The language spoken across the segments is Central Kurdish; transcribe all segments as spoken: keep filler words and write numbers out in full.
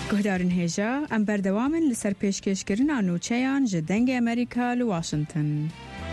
گهدارن هجا ام بردوامن لسر پیشکشکرنا نوچیان جدنگ امریکا لواشنطن.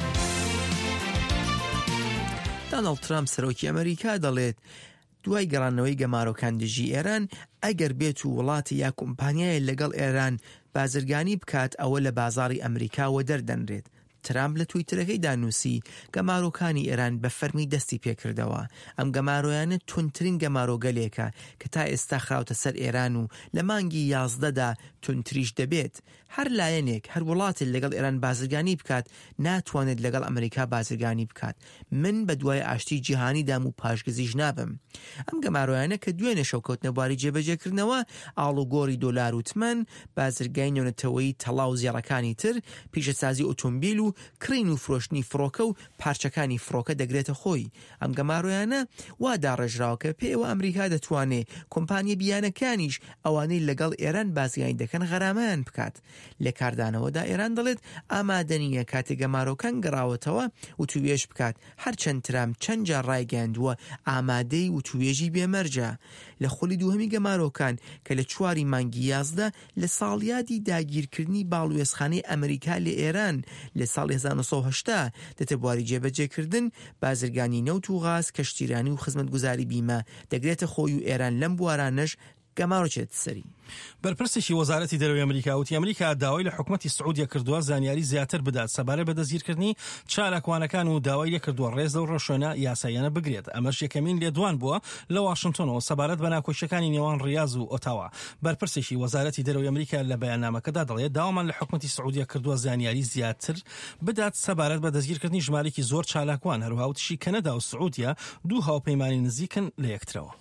دونالد ترامپ سەرۆکی ئەمریکا دەڵێت دوای گەڕانەوەی گەمارۆکان دژی ئێران ئەگەر بێت و وڵاتی یا کۆمپانیای لەگەڵ ئێران بازرگانی بکات ئەوە لە بازاڕی ئەمریکاوە دەردەنرێت. ترامپ لە تویترەکەی دانووسی گەمارۆکانی ئێران بە فەرمی دەستی پێکردەوە. ئەم گەمارۆیانە تونترین گەمارۆگەلێکە کە تا ئێستا خراوتە سەر ئێران و لە مانگی یازدەدا تونتریش دەبێت. هەر لایەنێک هەر وڵاتی لەگەڵ ئێران بازرگانی بکات ناتوانێت لەگەڵ ئەمریکا بازرگانی بکات. من بە دوای ئاشتی جیهانی دام و پاشگزیش نابم. ئەم گەمارۆیانە کە دوێنێ شەوکەوتنەواری جێبەجێکردنەوە ئاڵوگۆڕی دۆلار و تمەن، بازرگای نێونەتەوەیی تەڵاو زیێڕەکانی تر، پیشەسازی ئۆتۆمبیل و کڕین و فرۆشتنی فڕۆکە و پارچەکانی فڕۆکە دەگرێتە خۆی. ئەم گەمارۆیانە وا داڕێژراوە کە پێوە ئەمریکا دەتوانێت کۆمپانیە بیانەکانیش ئەوانەی لەگەڵ ئێران بازرگانی دەکەن غەرامەیان بکات. لە کاردانەوەدا ئێران دەڵێت ئامادەنیە کاتێک گەمارۆکان گەڕاوەتەوە و توێژ بکات. هەرچەند ترامپ چەند جار ڕایگەیاندووە ئامادەی و توێژی بێمەرجە. لە خۆلی دووهەمی گەمارۆکان کە لە چواری مانگی یازدە لە ساڵیادی داگیرکردنی باڵوێزخانەی ئەمریکا لە ئێران لە ساڵی هەزار و نۆ سەد و هەشتا دەتەبواری جێبەجێکردن، بازرگانی نەوت و غاز، کەشتیرانی و خزمەتگوزاری بیمە دەگرێتە خۆی و ئێران لەم بوارانەش گەمارۆچێت سەری. بەرپرسێکی وەزارەتی دەرەوەی ئەمریکا وتی ئەمریکا داوای لە حکومەتی سعودیە کردووە زانیاری زیاتر بدات سەبارەت بە دەستگیرکردنی چالاکوانەکان و داوای لێ کردووە ڕێز و ڕۆشنە یاساییانە بگرێت. ئەمەش یەکەمین لێدوان بووە لە واشنگتنەوە سەبارەت بە ناکۆچیەکانی نێوان ڕیاض و ئۆتاوا. بەرپرسێکی وەزارەتی دەرەوەی ئەمریکا لە بەیاننامەکەدا دەڵێت داوامان لە حکومەتی سعودیە کردووە زانیاری زیاتر بدات سەبارەت بە دەستگیرکردنی ژمارەی زۆر چالاکوان. هەروەها وتشی کەنەدا و سعودیە دوو هاوپەیمانی نزیکن لە یەکترەوە.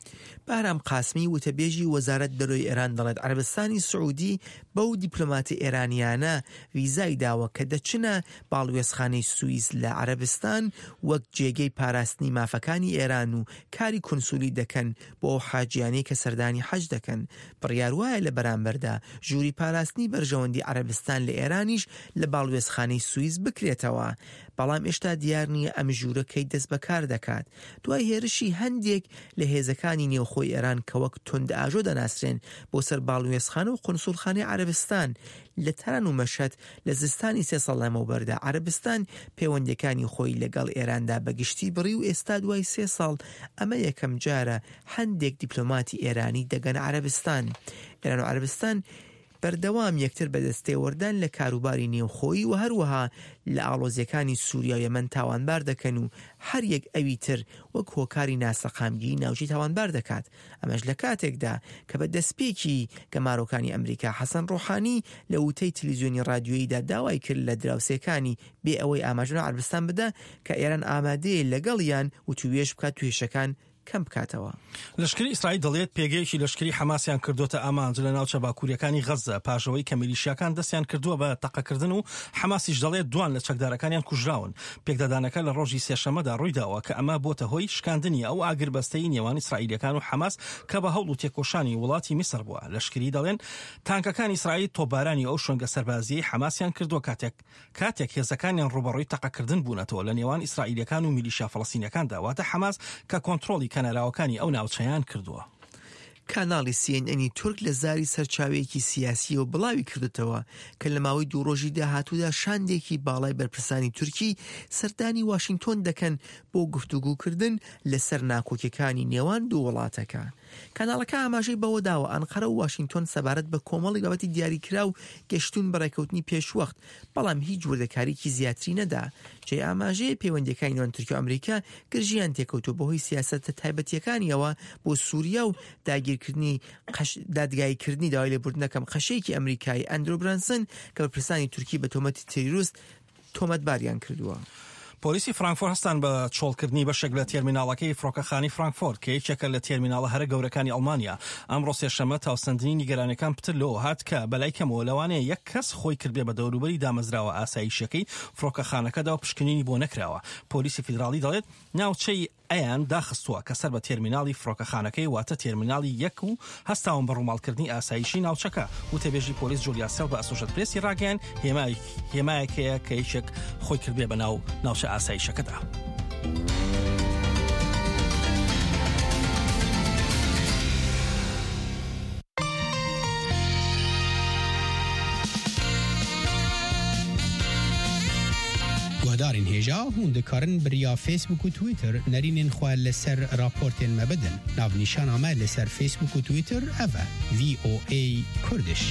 بارام قاسمی وتەبێژی وەزارەت دەرەوەی ئێران دەڵێت عەرەبستانی سعودی بەو دیپلۆماتی ئێرانیانە ویزای داوە کە دەچنە باڵوێزخانەی سوئیس لە عەرەبستان وەک جێگەی پاراستنی مافەکانی ئێران و کاری کونسولی دەکەن بۆ ئەو حاجیانەی کە سەردانی حەج دەکەن. بڕیار وایە لە بەرامبەردا ژووری پاراستنی بەرژەوەندی عەرەبستان لە ئێرانیش لە باڵوێزخانەی سوئیس بکرێتەوە. بەڵام ئێشتا دیار نییە ئەم ژوورەکەی دەست بەکار دەکات. دوای هێرشی هەندێک لە هێزەکانی نێوخۆی ئێران کە وەک تند ئاژۆ دەناسرێن بۆ سەر باڵوێزخانە و قونسوڵخانەی عەرەبستان لە تەرەن و مەشەد لە زستانی سێ ساڵ لەمەوبەردا عەرەبستان پەیوەندیەکانی خۆی لەگەڵ ئێراندا بەگشتی بڕی و ئێستا دوای سێ ساڵ ئەمە یەکەم جارە هەندێک دیپلۆماتی ئێرانی دەگەن عەرەبستان. ئێران و عەرەبستان بەردەوام یەکتر بەدەستێوەردان لە کاروباری نێوخۆیی و هەروەها لە ئاڵۆزیەکانی سووریا و یەمەن تاوانبار دەکەن و هەر یەک ئەوی تر وەک هۆکاری ناسەقامگی ناوچی تاوانبار دەکات. ئەمەش لە کاتێکدا کە بە دەستپێکی گەمارۆکانی ئەمریکا حەسەن ڕۆحانی لە وتەی تەلەڤیزیۆنی رادیۆییدا داوای کرد لە دراوسێکانی بێ ئەوەی ئاماژە عەرەبستان بدە کە ئێران ئامادەیە لەگەڵیان و توێژ بکات توێشەکان کەم بکاتەوە. لەشکری ئیسرائیل دەڵێت پێگەیەکی لەشکری حەماسیان کردوتە ئامانج لە ناوچە باکووریەکانی غەزە پاشەوەی کە میلیشیاکان دەستیان کردووە بە تەقەکردن و حەماسیش دەڵێت دوان لە چەکدارەکانیان کوژراون. پێکدادانەکە لە ڕۆژی سێشەمەدا ڕوویداوە کە ئەمە بۆتە هۆی شکاندنی ئەو ئاگربەستەی نێوان ئیسرائیلەکان و حەماس کە بە هەوڵ و تێکۆشانی وڵاتی میسر بووە. لەشکری دەڵێن تانکەکانی ئیسرائیل تۆپبارانی ئەو شوێنگە سەربازیی حەماسیان کردووە کاتێک کاتێک هێزەکانیان ڕوبەڕووی تەقەکردن بوونەتەوە لە نێوان ئیسرائیلەکان و میلیشیا فەڵەستینیەکاندا. واتە حەماس کە کۆنتڕۆلی کەناراوەکانی ئەو ناوچەیان کردووە. کاناڵی سی ئێن ئێنی تورک لە زاری سەرچاوەیەکی سیاسی و بڵاوی کردوتەوە کە لە ماوەی دوو ڕۆژی داهاتوودا شاندێکی باڵای بەرپرسانی تورکی سەردانی واشنگتۆن دەکەن بۆ گفتوگوکردن لەسەر ناکۆکیەکانی نێوان دوو وڵاتەکە. کاناڵەکە ئاماژەی بەوە داوە ئەنقەرە و واشنگتۆن سەبارەت بە کۆمەڵی بابەتی دیاریکرا و گەشتون بەڕێکەوتنی پێشوەخت بەڵام هیچ وردەکاریکی زیاتری نەدا. جێ ئاماژەیە پەیوەندیەکانی نێوان تورکیا و ئەمریکا گرژیان تێکەوتووە بەهۆی سیاسەتە تایبەتیەکانیەوە بۆ سووریا و داگیرکردنی دادگاییکردنی داوای لێبوردنەکەم خەشەیەکی ئەمریکایی ئەندرۆ برانسن کە بەرپرسانی تورکی بە تۆمەتی تێروریست تۆمەتباریان کردووە. پۆلیسی فرانکفۆرت هەستان بە چۆڵکردنی بەشێک لە تێرمیناڵەکەی فڕۆکەخانەی فرانکفۆرت کە یەکێکە لە تێرمیناڵە هەرە گەورەکانی ئەڵمانیا. ئەمڕۆ سێشەممە تاوسەندنی نیگەرانەکان پتر لەوە هات کە بەلای کەمەوە لەوانەیە یەک کەس خۆی کردبێ بە دەوروبەری دامەزراوە ئاسایشەکەی فڕۆکەخانەکەدا و پشکنینی بۆ نەکراوە. پۆلیسی فیدراڵی دەڵێت ناوچەی ئەیان داخستووە کە سەر بە تێرمیناڵی فڕۆکەخانەکەی واتە تێرمیناڵی یەک و هەستاون بە ڕووماڵکردنی ئاسایشی ناوچەکە. وتەبێژی پۆلیس جولیا سێڵ بە ئەسۆشێت پرێسی ڕاگەیان هێمایەکەیە کە یەکێک خۆی کردبێ بە ناو ناوچە ئاسایشەکەدا. هەلبژاردارین هێژا هون دikarin biriya Facebook û Twitter nerînên xwe li ser raportên me bidin. Navnîşana me li ser Facebook û Twitter ev e V O A Kurdish.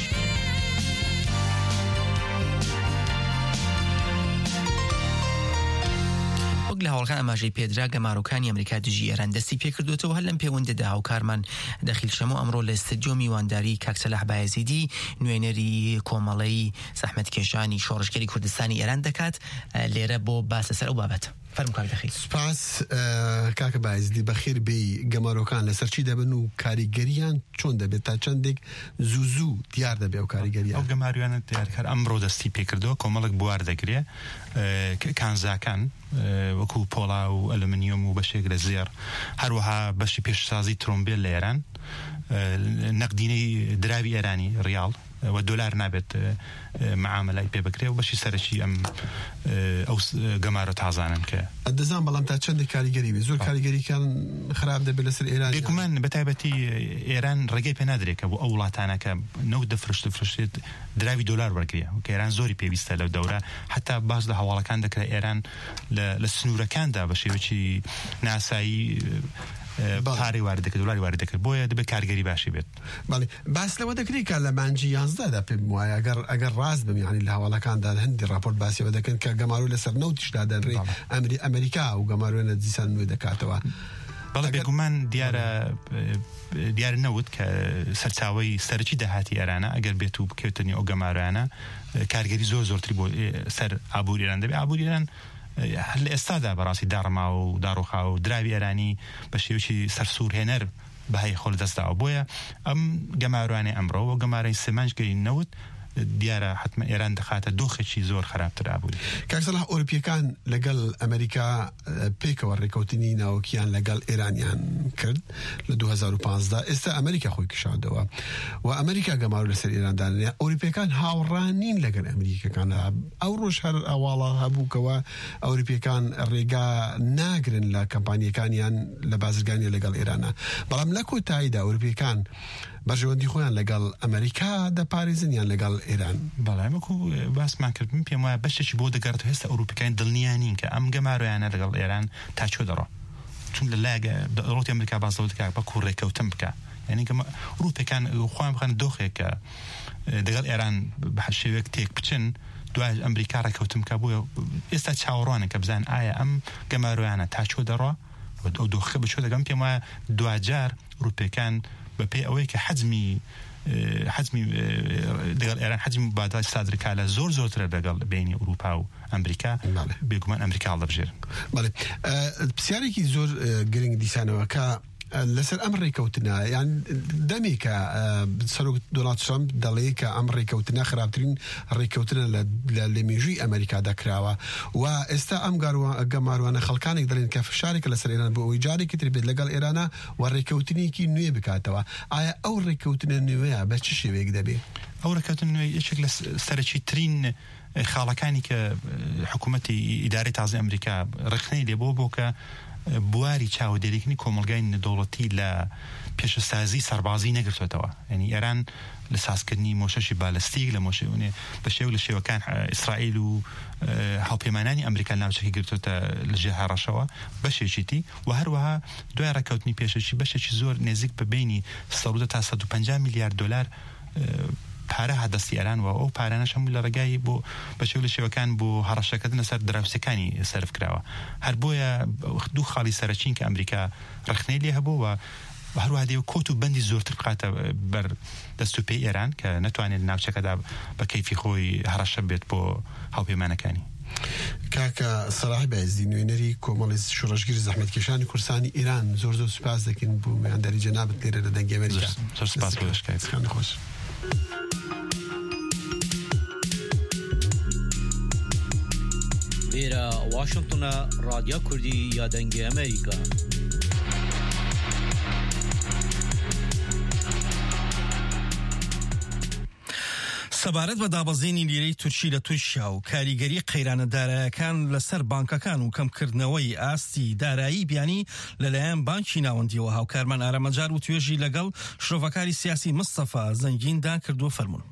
لە هەوڵەکان ئەماژەی پێدرا گەمارۆکانی ئەمریکا دژی ئێران دەستی پێکردوێتەوە هەر لەم پەیوەندەدا هاوکارمان دەخیل شەمۆ ئەمڕۆ لە ستدیۆ میوانداری کاک سەلاح بایەزیدی نوێنەری کۆمەڵەی زەحمەتکێشانی شۆڕشگەری کوردستانی ئێران دەکات لێرە بۆ باسە سەر ئەو بابەت. فەرمو کاک دەخیل. سپاس کاک بایەزیدی بەخێر بێی گەمارۆکان لەسەر چی دەبن و کاریگەریان چۆن دەبێت تا چەندێک زوو زوو دیار دەبێ ئەو کاریگەریان. ئەو گەماریانە دیارکار ئەمڕۆ دەستی پێکردەوە کۆمەڵک بوار دەگرێ کانزاکان وەکو پۆڵا و ئەلومینیۆم و بەشێک لە زێر هەروەها بەشی پێشسازی ترۆمبیل لە ئێران نەقدینەی دراوی ئێرانی ڕیاڵ و دۆلار نابێت معاملای پێ بکرێ و بەشی سەرەکی ئەم ئەو گەمارە تازانن کە دەزان بەڵام تا چەندێک کاریگەری بێ زۆر کاریگەریکان خراپ دەبێت لەسەر ئێران. بێگومان بەتایبەتی ئێران ڕێگەی پێ نادرێت کە بۆ ئەو وڵاتانەکە نەوت دەفرشت فرشتێت دراوی دۆلار وەرگرێ کە ئێران زۆری پێویستە لەو دەورە حتا باز لە هەواڵەکان دەکرێت ئێران لە سنوورەکاندا بە شێوەی ناسایی پارەی وارد دەکرێت دۆلاری وارد دەکرێت بۆیە دەبێت کارگەری باشی بێت. بەڵێ باس لەوە دەکرێت کە لە مانجی یانزدەدا پێم وایە ئەگەر ئەگەر ڕاست بم یعنی لە هەواڵەکاندا هەندی راپۆرت باسیەوە دەکەن کە گەمارۆ لەسەر نەوتیشدا دەنرێ ئەمریکا و گەمارۆیە دیسان نوێ دەکاتەوە. بەڵێ بێگومان دیارە دیارە نەوت کە سەرچاوەی سەرکی داهاتی ئێرانە ئەگەر بێت و بکەوتنی ئەو گەمارۆیانە کارگەری زۆر زۆرتری بۆ سەر ئابووری ئێران دەبێت. ئابووری ئێران هەر لە ئێستادا بەڕاستی داڕما و داڕوخا و دراوی ئێرانی بە شێوەی سەرسوور هێنەر بەهای خۆل دەستاوە بۆیە ئەم گەماروانەی ئەمڕۆ و گەمارەی سێمانجگەی نەوت دیارە حتممە ئێران دەخاتە دۆخێکی زۆر خراپتر ئابووری. کاک سەلاح ئۆروپیەکان لەگەڵ ئەمریکا پێکەوە ڕێکەوتنی ناوەکیان لەگەڵ ئێرانیان کرد لە دوو هەزار و پانزدە ئێستا ئەمریکا خۆی کشاندەوە و ئەمریکا گەمارو لەسەر ئێراندانە ئۆروپیەکان هاوڕانین لەگەڵ ئەمریکەکانە. ئەو ڕۆژ هەر ئەواڵە هەبووکەوە ئەوروپیەکان ڕێگا ناگرن لە کەمپانیەکانیان لە بازرگانی لەگەڵ ئێرانە بەڵام لە کۆتاییدا ئەوروپیەکان بەژەوەندی خۆیان لەگەڵ ئەمریکا دەپارێزنیان لەگەڵ ئێران. بەڵام وەکو باسمان کرد من پێم وایە بەشێکی بۆ دەگەڕێتەوە هێستا ئەوروپیەکان دڵنیانین کە ئەم گەمارۆیانە لەگەڵ ئێران تا چۆ دەڕۆ چون لە لایەگە دەوڵەتی ئەمریکا بازەوە دەکات بەکو ڕێکەوتن بکە یعنی کە ئەوروپیەکان خۆیان بخەن دۆخێک کە دەگەڵ ئێران بە شێوەیەک تێک بچن دوای ئەمریکا ڕێکەوتن بکە بووە ئێستا چاوەڕوانن کە بزان ئایا ئەم گەمارۆیانە تا چۆ دەڕۆ ئەو دۆخە بچۆ دەگەم پێم وایە دوجار ئەوروپیەکان بەپێ ئەوەی کە حەجمی حەجمی دەگەڵ ئێران حەجمی مبادلەی سادرکا لە زۆر زۆرترە لەگەڵ بینی ئەوروپا و ئەمریکا بێگومان ئەمریکا هەڵدەبژێرن. بەڵێ پرسیارێکی زۆر گرنگ دیسانەوە کە لەسەر ئەم ڕێکەوتنە یان دەمێکە سەرۆک دۆناڵد ترامپ دەڵێ کە ئەم ڕێکەوتنە خراپترین ڕێکەوتنە لە مێژووی ئەمریکا دەکراوە و ئێستا ئەم گەماروانە خەڵکانێک دەڵێن کە فشارێکە لەسەر ئێران بۆ ئەوەی جارێکی تر بێت لەگەڵ ئێرانە و ڕێکەوتنێکی نوێ بکاتەوە. ئایا ئەو ڕێکەوتنە نوێیە بە چ شێوەیەک دەبێت؟ ئەو ڕێکەوتن نوێ یەکێک لە سەرەکی ترین خاڵەکانی کە حکوومەتی ئیدارەی تازای ئەمریکا ڕخنەی لێ بۆ بۆ کە بواری چاودێریکردنی کۆمەلگای نەدەوڵەتی لە پێشەسازی سەربازی نەگرتوێتەوە. یعنی ئێران لە سازکردنی مۆشەشی بالستیک لە مۆشەونێ بە شێو لە شێوەکان ئیسرائیل و هاوپەیمانانی ئەمریکا ناوچەکە گرتوێتە لە ژێر هەڕەشەوە بەشێکیتی و هەروەها دوای ڕێکەوتنی پێشەکی بەشێکی زۆر نێزیک بە بینی سەد تا سەد و پەنجا میلیارد دۆلار پارە هەدەستی ئێران و ئەو پارانەش هەموو لە ڕێگای بۆ بەشێو لە شێوەکان بۆ هەڕەشەکردنە سەر دراوسەکانی سەرف کراوە. هەر بۆیە دوو خاڵی سەرەکین کە ئەمریکا ڕخنەی لێ هەبووە و هەروەها دێ کۆت و بەندی زۆرتر بقاتە بەر دەست و پێی ئێران کە نەتوانێت ناوچەکەدا بە کەیفی خۆی هەڕەشە بێت بۆ هاوپەیمانەکانی. کاکە سەلاح بایەزیدی نوێنەری کۆمەڵی شۆڕشگیری زەحمەتکێشانی کوردستانی ئێران زۆر زۆر سوپاس دەکەین بۆ میانداری جەنابەت لێرە لە دەنگی ئەمریکا. زۆر سوپاس بۆ شکایەتتان خۆش. وێرە واشنگتنە رادیۆ کوردی یا دەنگی ئەمریکا. سەبارەت بە دابەزینی لیرەی تورکی لە تورکیا و کاریگەری قەیرانە داراییەکان لەسەر بانکەکان و کەمکردنەوەی ئاستی دارایی بیانی لەلایەن بانکی ناوەندیەوە هاوکارمان ئارەمەجار و توێژی لەگەڵ شرۆڤەکاری سیاسی مستەفا زەنگیندا کردووە فەرموون.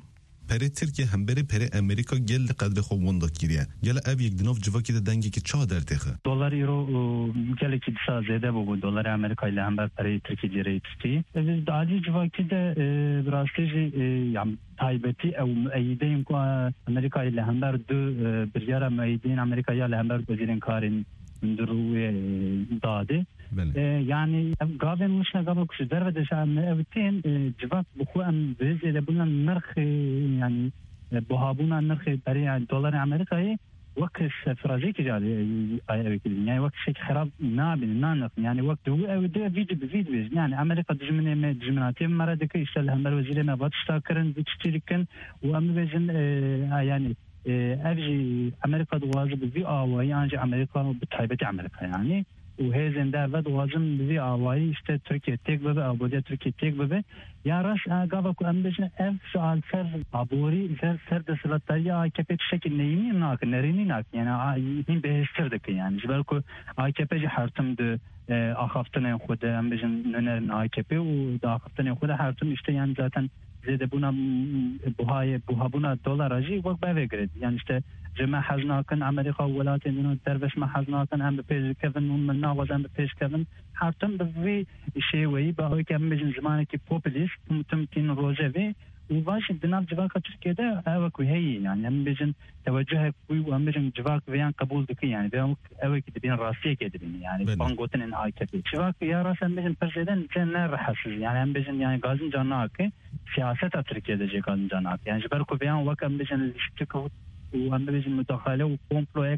پره ترکیه هم بره پره امریکا گل قدر خوب وند کیه گل اب یک دنوف جواکی دنگی که چا در تخه دلار یورو گل کی دسا زیاده بود دلار امریکایی له هم بر پره ترکیه جریتی از دادی جواکی ده براستی یعنی تایبتی او مؤیدین کو امریکایی له هم بر دو بریار مؤیدین امریکایی له هم بر وزیرین کارین دروی داده يعني قابل مش قابل كش درجة شان أبتين جواب بخو أم بيزي لبنا النرخ يعني بهابونا النرخ بريء الدولار الأمريكي وقت فرازيك جالي يعني وقت شيء خراب نابن نانق يعني وقت هو أو ده فيديو بفيديو يعني أمريكا دجمنة ما دجمناتي مرة دك يشتغل هم الوزير ما بتشتاكرن بتشتركن وأم بيجن يعني أبجي أمريكا دواجب في آوا يعني أمريكا بتحبة أمريكا يعني وهي زنده ود واجم بزی آوایی است ترکیه تک ببه آبادی ترکیه تک ببه یا راش آگاه کو امبیشن اف سال سر عبوری سر سر دستلاتایی آکپت شکل نیمی ناک نرینی ناک یعنی این بهشتر دکی یعنی جبر کو آکپت حرتم ده آخافتن خود امبیشن ننر آکپت و داخفتن خود حرتم işte yani zaten زیاده بونا بهای بونا دلار آجی وقت بفکرد یعنی işte جمع حزناکن امریکا ولایت اینو دربش ما حزناکن هم به پیش کردن من ناوز هم به پیش کردن حتم به شیوهی با اوی که میشن زمانی که پوپولیست ممکن روزه و واش دناب جواک ترکیه ده اوی هی یعنی هم بیشن توجه کوی و هم بیشن جواک ویان قبول دکی یعنی بیام اوی که دبین راسیه که دبین یعنی بانگوتن این آی کپی جواک یا راس هم بیشن پرسیدن چه نرحسز یعنی هم بیشن یعنی گازن جاناکه سیاست ترکیه ده جه گازن جاناک یعنی جبر کو بیان وقت هم بیشن شکو وهم بيجي مداخله وكومبلو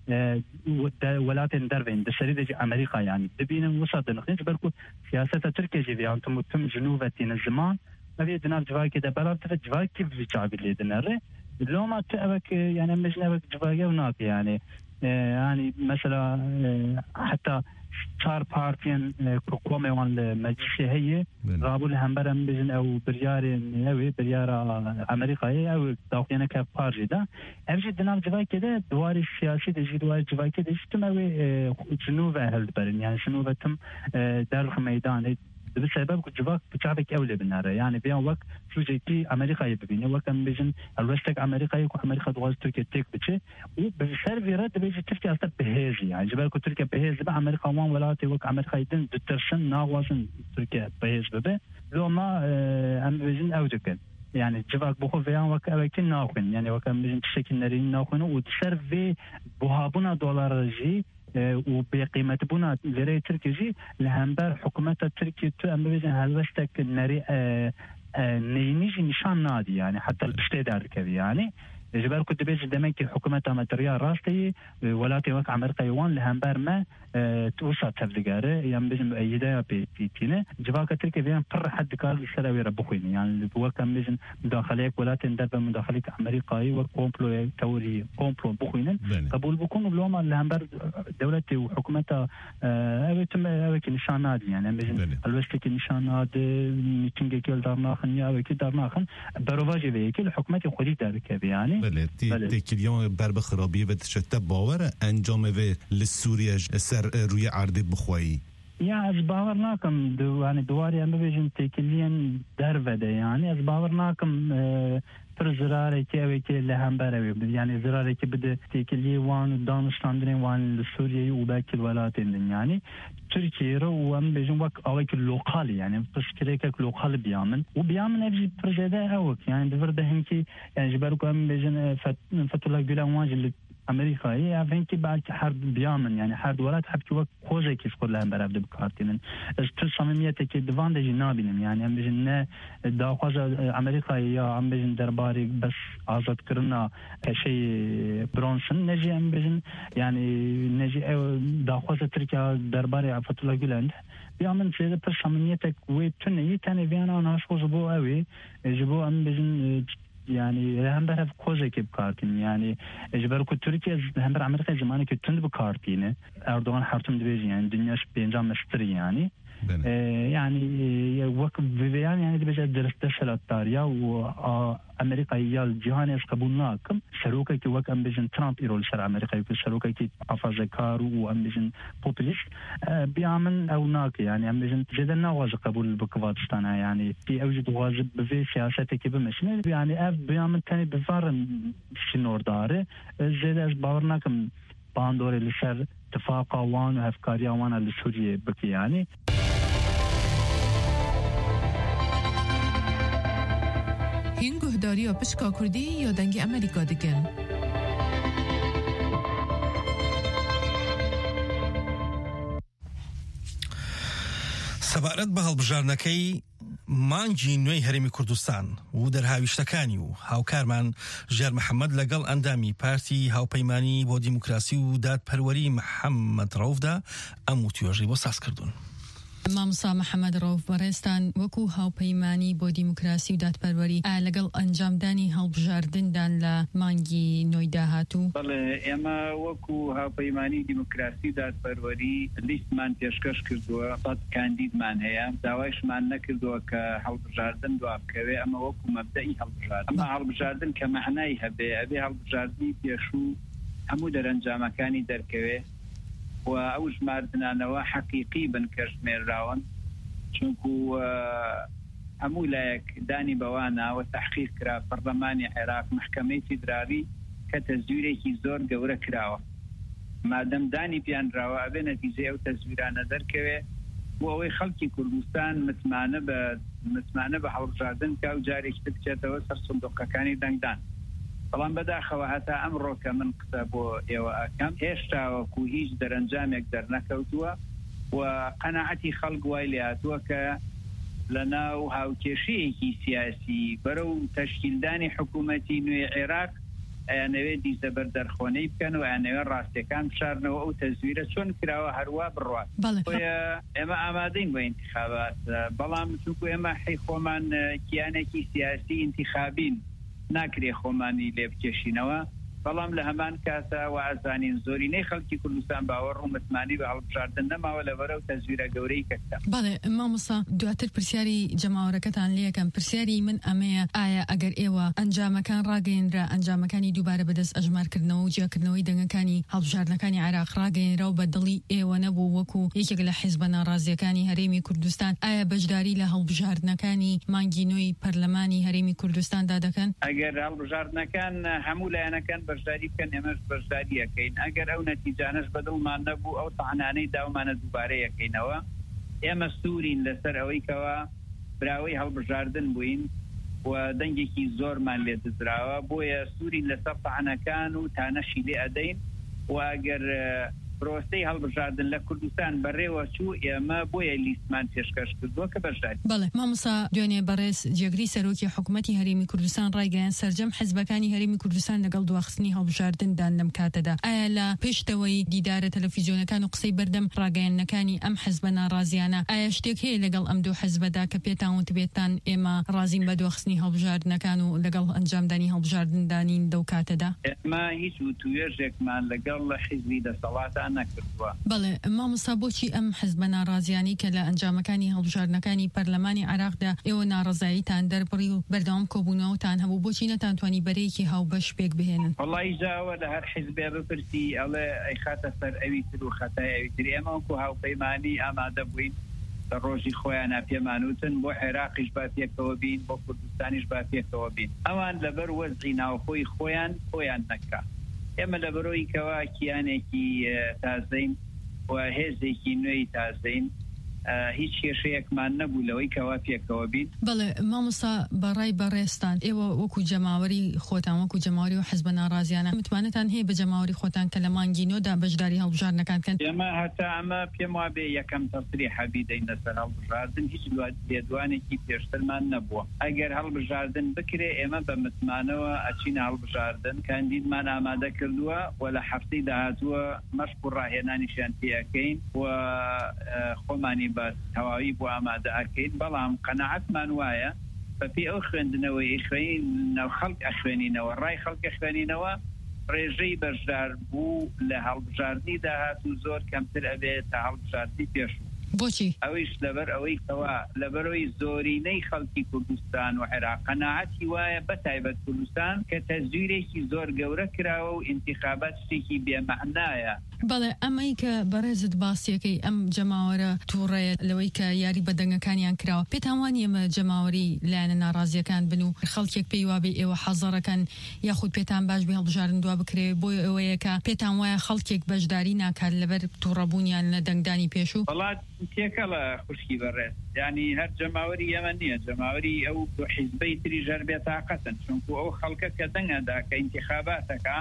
ولايات دربين دشريد امريكا يعني دبين وسط نخنج بركو سياسه تركيا جي انتم تم جنوبتين الزمان ما في دنا جواكي ده بلاد جواكي في شعب اللي دنره لو ما تأبك يعني مجنبك جواكي هناك يعني يعني مثلا حتى چهار پارتین حکومه وان مجلس هي رابول هم برام بجن او بريار نوي بريار امريكاي او داخلنا كبارجي ده امشي دنام جواي كده دوار السياسي دجي دوار جواي كده اجتماعي جنوب اهل برن يعني جنوب تم دار ميدان بسبب جواك بتعبك أولى بالنار يعني بيان وقت شو جيتي أمريكا يبيني وقت أم بيجن الوستك أمريكا يكون أمريكا دواز تركيا تك بتشي وبالسر في رد بيجي تركيا أصلا بهزي يعني جبالكو تركيا بهزي بقى أمريكا وان ولاتي وقت أمريكا يدن دترشن ناوازن تركيا بهز ببه لو ما أم بيجن أوجكن يعني جواك بخو فيان وقت أوكين ناخن يعني وقت أم بيجن تشكل نارين ناخن وتسر في بوهابونا دولار جي وبقيمة بنا لري تركيجي لهمبر حكومة تركيا تو أمريكا هالوستك نري نينيجي نشان نادي يعني حتى البشتي دارك يعني جبال كنت بيج دمك حكومة ماتريال راستي ولاتي وقع أمريكا يوان لهمبر ما توسع تفلقاره يعني بيجن مؤيدة بيتينه جبال كتركيا بيان قر حد كار السلاوي ربخويني يعني وقت بيجن مداخليك ولاتي ندرب مداخليك أمريكاي وكومبلو توري كومبلو بخوينه قبول بكون بلوما لهمبر دولتي وحكومتها أبيتم أبيك نشان نادي يعني بيجن الوستك نشان نادي ميتينج كيل دارناخن يا أبيك دارناخن برواجي بيكل حكومتي خدي دارك يعني بله تی تکلیان بر بخرابی و تشت باور انجام و لسوریه سر روی عرض بخوایی یا از باور ناکم دو یعنی دواری ام بیشن تکلیان در وده یعنی از باور ناکم پر زراره که اوی که لهم بروی یعنی زراره که بده تکلی وان دانشتاندرین وان لسوریه و باکی الولایات یعنی تركيا وام بيجون وقت أويك اللوكال يعني تشكيلك لوكال بيامن وبيامن أبجي برجدا أوك يعني دفرده هنكي يعني جبركم أم بيجن فتولا جولا واجل أمريكا هي فينكي بعد حرب بيامن يعني حرب ولا تحبك وقت خوجة كيف كلها برا بدي بكارتين التصميميات كده فاندجي نابينم يعني أم بيجن داخوزة أمريكا هي أم بيجن درباري بس عزت كرنا كشيء برونسون نجي أم بيجن يعني نجي داخوزة تركيا درباري فتولا جولا بيامن شيء التصميميات ويتوني تاني فينا ناس خوزبو أوي جبو أم بيجن يعني هم بره کوزه که بکارتین يعني اجبار کو ترکیه هم بر امریکا زمانی که تند بکارتینه اردوغان حرتم دبیجی يعني دنیاش بینجام مستری يعني يعني وقت بيان يعني بجد درست شلاتاريا وأمريكا يال جهان إيش قبولناكم شروكة كي وقت أم بيجن ترامب يرول شر أمريكا يكون شروكة كي أفاجكارو وأم بيجن بوبليش بيعمل أو ناك يعني أم بيجن جدا واجب قبول بكواتستانا يعني في أوجد واجب بفي سياسة كي بمشني يعني أف بيعمل تاني بفارن شنور داره جدا باورناكم باندور لشر اتفاقا وان وهفكاريا وانا لسوريا بكي يعني هین گهداری و پشکا کردی یا دنگ امریکا دکن سەبارەت بە هەڵبژارنەکەی مانگی نوێی هەرێمی کوردستان و دەرهاویشتەکانی و هاوکارمان ژێر محەممەد لەگەڵ ئەندامی پارتی هاوپەیمانی بۆ دیموکراسی و دادپەروەری محەممەد ڕەوفدا ئەم و توێژەی بۆ ساز کردوون. مامۆستا محەممەد ڕەوف بەڕێستان وەکو هاوپەیمانی بۆ دیموکراسی و دادپەروەری لەگەڵ ئەنجامدانی هەڵبژاردندان لە مانگی نۆی داهاتوو ئێمە وەکو هاوپەیمانی دیموکراسی و دادپەروەری لیستمان پێشکەش کردووە سەد کاندیدمان هەیە داوایشمان نەکردووە کە هەڵبژاردن دوا بکەوێ ئەمە وەکو مەبدەئی هەڵبژاردن ئەمە هەڵبژاردن کە مەعنای هەبێ ئەبێ هەڵبژاردنی پێشوو هەموو دەرەنجامەکانی دەرکەوێ و ئەو ژماردنانەوە حەقیقی بن کە ژمێرراون چونکو هەموو لایەک دانی بەوانە و تەحقیق کرا پەرلەمانی عێراق محکەمەی فیدرالی کە تەزویرێکی زۆر گەورە کراوە مادەم دانی پیانراوە ئەبێ نەتیجەی ئەو تەزویرانە دەرکەوێ بۆ ئەوەی خەڵکی کوردستان متمانە بە متمانە بە هەڵبژاردن کا و جارێکی بچێتەوە سەر سندوقەکانی دەنگدان بەڵام بەداخەوە هەتا ئەمڕۆ کە من قسە بۆ ئێوە ئەکەم هێشتا وەکو هیچ دەرەنجامێک دەرنەکەوتووە و قەناعەتی خەڵک وای لێ هاتووە کە لە ناو هاوکێشەیەکی سیاسی بەرەو تەشکیلدانی حکوومەتی نوێی عێراق ئەیانەوێ دیزەبەر دەرخۆنەی بکەن و ئەیانەوێ ڕاستیەکان بشارنەوە ئەو تەزویرە چۆن کراوە هەروە بڕوات ئێمە ئامادەین بۆ ئینتیخابات بەڵام چونکو ئێمە حی خۆمان کیانێکی سیاسی ئینتیخابین ناکرێ خۆمانی لێ بکێشینەوە بەڵام لە هەمان کاتە و ئازانین زۆرینەی خەڵکی کوردستان باوەڕ و متمانی بە هەڵبژاردن نەماوە لەبەرە و تەزویرە گەورەی کەکتە. بەڵێ مامۆستا دواتر پرسیاری جەماوەرەکەتان لێەکەم پرسیاری من ئەمەیە ئایا ئەگەر ئێوە ئەنجامەکان ڕاگەیەنرا ئەنجامەکانی دووبارە بەدەست ئەژمارکردنەوە و جیاکردنەوەی دەنگەکانی هەڵبژاردنەکانی عێراق ڕاگەیەنرا و بە دڵی ئێوە نەبوو وەکو یەکێک لە حیزبە ناڕازیەکانی هەرێمی کوردستان ئایا بەشداری لە هەڵبژاردنەکانی مانگی نۆی پەرلەمانی هەرێمی کوردستاندا دەکەن؟ ئەگەر هەڵبژاردنەکان هەموو لایەنەکان بەشداری بکەن ئێمەش بەشداری یەکەین ئەگەر ئەو نەتیجانەش بەدڵمان نەبوو ئەو تەعنانەی داومانە دووبارە یەکەینەوە ئێمە سوورین لەسەر ئەوەی کەوە براوەی هەڵبژاردن بووین و دەنگێکی زۆرمان لێ دزراوە بۆیە سوورین لەسەر تەعنەکان و تانەشی لێ ئەدەین و ئەگەر پرۆسەی هەڵبژاردن لە کوردستان بەڕێوە چوو ئێمە بۆیە لیستمان پێشکەش کردووە کە بەشداری. بەڵێ مامۆستا دوێنێ بەڕێز جێگری سەرۆکی حکوومەتی هەرێمی کوردستان ڕایگەیان سەرجەم حیزبەکانی هەرێمی کوردستان لەگەڵ دواخستنی هەڵبژاردندان لەم کاتەدا ئایا لە پێشتەوەی دیدارە تەلەڤیزیۆنەکان و قسەی بەردەم ڕاگەیاندنەکانی ئەم حیزبە ناڕازیانە ئایا شتێک هەیە لەگەڵ ئەم دوو حیزبەدا کە پێتان وتبێتان ئێمە ڕازین بە دواخستنی هەڵبژاردنەکان و لەگەڵ ئەنجامدانی هەڵبژاردندانین دەو کاتەدا؟ ئێمە هیچ وتوێژێکمان لەگەڵ حیزبی دەسەڵاتە نەکردووە. بەڵێ مامۆستا بۆچی ئەم حیزبە ناڕازیانی کە لە ئەنجامەکانی هەڵبژاردنەکانی پەرلەمانی عێراقدا ئێوە ناڕەزاییتان دەربڕی و بەردەوام کۆبوونەوەتان هەبوو بۆچی نەتانتوانی بەرەیەکی هاوبەش پێک بهێنن؟ وەڵی جاوە لە هەر حیزبێ بپرسی ئەڵێ ئەی خاتە سەر ئەوی تر و خەتای ئەوی تر ئێمە وەکو هاوپەیمانی ئامادە بووین لە ڕۆژی خۆیانە پێمانوتن بۆ عێراقیش با پێکەوە بین بۆ کوردستانیش با پێکەوە بین ئەوان لەبەر وەزعی ناوخۆی خۆیان خۆیان نەکا ئێمە لەبەرەوەی کەوا کیانێکی تازەین و هێزێکی نوێی تازەین هیچ کێشەیەکمان نەبوو لەوەی کەوا پێکەوە بین. بەڵێ مامۆستا بەڕای بەڕێستان ئێوە وەکو جەماوەری خۆتان وەکو جەماوەری و حیزبە ناڕازیانە متمانەتان هەیە بە جەماوەری خۆتان کە لە مانگی نۆدا بەشداری هەڵبژاردنەکان بکەن؟ ئێمە هەتا ئەمە پێم وا بێ یەکەم تەسریح بیدەین لەسەر هەڵبژاردن هیچ لێدوانێکی پێشترمان نەبووە ئەگەر هەڵبژاردن بکرێ ئێمە بە متمانەوە ئەچینە هەڵبژاردن کاندیدمان ئامادە کردووە و لە هەفتەی داهاتووە مەشق و ڕاهێنانیشیان پێەکەین و خۆمانی بە تەواوی بۆ ئامادە ئەکەین بەڵام قەناعەتمان وایە بەپێ ئەو خوێندنەوەی خوێنینەوە خەڵک ئەخوێنینەوە ڕای خەڵک ئەخوێنینەوە ڕێژەی بەشدار بوو لە هەڵبژاردنی داهات و زۆر کەمتر ئەبێت تا هەڵبژاردنی پێشوو بۆچی ئەویش لەبەر ئەوەی کەوا لەبەرەوەی زۆرینەی خەڵکی کوردستان و عێراق قەناعەتی وایە بەتایبەت کوردستان کە تەزویرێکی زۆر گەورە کراوە و ئینتیخابات شتێکی بێمەعنایە. بەڵێ ئەمەی کە بەڕێزت باسیەکەی ئەم جەماوەرە تووڕێ لەوەی کە یاری بەدەنگەکانیان کراوە پێتان وانە ئێمە جەماوەری لایەنە ناڕازیەکان بن و خەڵکێک پێی وابێ ئێوە حەزەڕەکەن یاخود پێتان باش بێ هەڵبژاردن دوا بکرێ بۆی ئەوەیە کە پێتان وایە خەڵکێک بەشداری ناکات لەبەر تووڕەبوونیان لە دەنگدانی پێشوو وڵات تێکەڵە خوشکی بەڕێز یعنی هەر جەماوەری ئێمە نییە جەماوەری ئەو حیزبەی تری ژەر بێتاقەتن چونکو ئەو خەڵکە کە دەنگەدا کە ئینتیخاباتەکە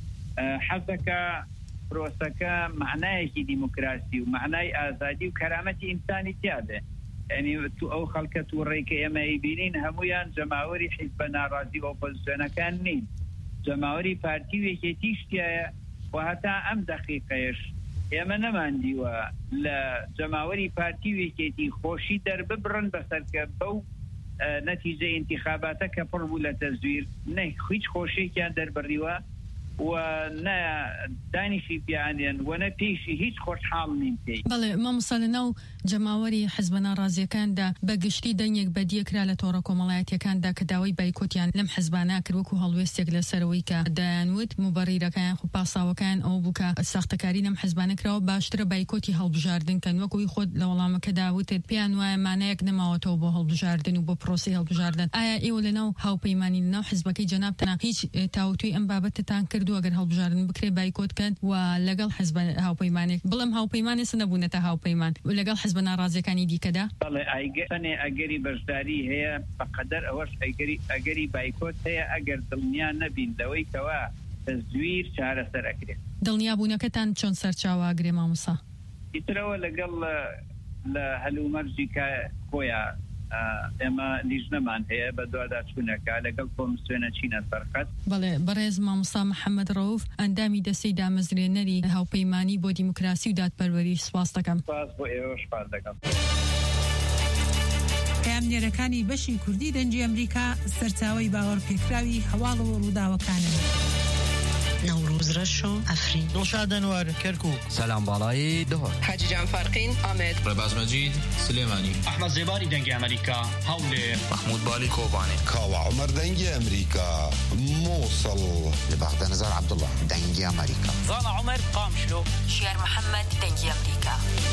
حەزەکە پرۆسەکە معنایەکی دیموکراسی و معنای ئازادی و کەرامەتی ئینسانی تیابێ یعنی تو ئەو خەڵکە تووڕێی کە ئێمە ئەیبینین هەمویان جەماوەری حیزبە ناڕازی و ئۆپۆزیسیۆنەکان نین جەماوەری پارتی و یەکێتیش تایە و هەتا ئەم دەقیقەیەش ئێمە نەماندیوە لە جەماوەری پارتی و یەکێتی خۆشی دەرببڕن بەسەر کە بەو نەتیجە ئینتیخاباتە کە پڕ بوو لە تەزویر نەی هیچ خۆشێکیان دەربڕیوە و نه دانیشی بیانیان و نه پیشی هیچ خۆشحاڵ نین پێی. بەڵێ مامۆستا لەناو جەماوەری حیزبە ناڕازیەکاندا بەگشتی دەنگێک بەدیەکرا لە تۆڕە کۆمەڵایەتیەکاندا کە داوای بایکۆتیان لەم حیزبانە کرد وەکو هەڵوێستێک لەسەرەوەی کە دەیانوت مبەڕیرەکان خو پاساوەکان ئەو بوو کە ساختەکاری لەم حیزبانە کراوە باشترە بایکۆتی هەڵبژاردن کەن وەکوی خۆت لە وەڵامەکەدا وتت پێیان وایە مانایەک نەماوەتەوە بۆ هەڵبژاردن و بۆ پرۆسی هەڵبژاردن ئایا ئێوە لەناو هاوپەیمانی لەناو حیزبەکەی جەنابتەنە هیچ تاوتوی ئەم بابەتتان کرد ئەگەر هەڵبژاردن بکرێ بایکۆتکەن و لەگەڵ حیزب هاوپەیمانێک بڵم هاوپەیمانێ نەبوونەتە هاوپەیمان و لەگەڵ حیزب ناڕازیەکانی دیکەدا بەڵێ ئەگەری ئەگەری بەشداری هەیە بەقەدەر ئەوەش ئەگەری ئەگەری بایکۆت هەیە ئەگەر دڵنیا نەبین لەوەی کەوا تەزویر چارەسەر ئەکرێت دڵنیا بوونەکەتان چۆن سەرچاوەگرێ مامۆستا ئیترەوە لەگەڵ لە هەلومەرجی کە خۆیە ئێمە لیژنەمان هەیە بە دوواداچوونەکە لەگەڵ کۆمسیۆنە چینە سەرخەت. بەڵێ بەڕێز مامۆستا محەممەد ڕەوف ئەندامی دەستەی دامەزرێنەری هاوپەیمانی بۆ دیموکراسی و دادپەروەری سواس دەکەم. سپاس بۆ ئێوەش سپاس دەکەم. پەیامنێرەکانی بەشی کوردی دەنجی ئەمریکا سەرچاوەی باوەڕپێکراوی هەواڵ و ڕووداوەکانن. نوروز رشو افرین دڵشاد ئەنوەر کەرکووک سەلام باڵایی دهۆر حاجی جان فارقین ئامێد ڕێباز مەجید سلێمانی ئەحمەد زێباری دەنگی ئەمریکا هەولێر محمود بالی کۆبانێ کاوە عومەر دەنگی ئەمریکا مووسڵ لە بەغدە نەزار عەبدوڵڵا دەنگی ئەمریکا زانا عومەر قامشلۆ شیار محەممەد دەنگی ئەمریکا.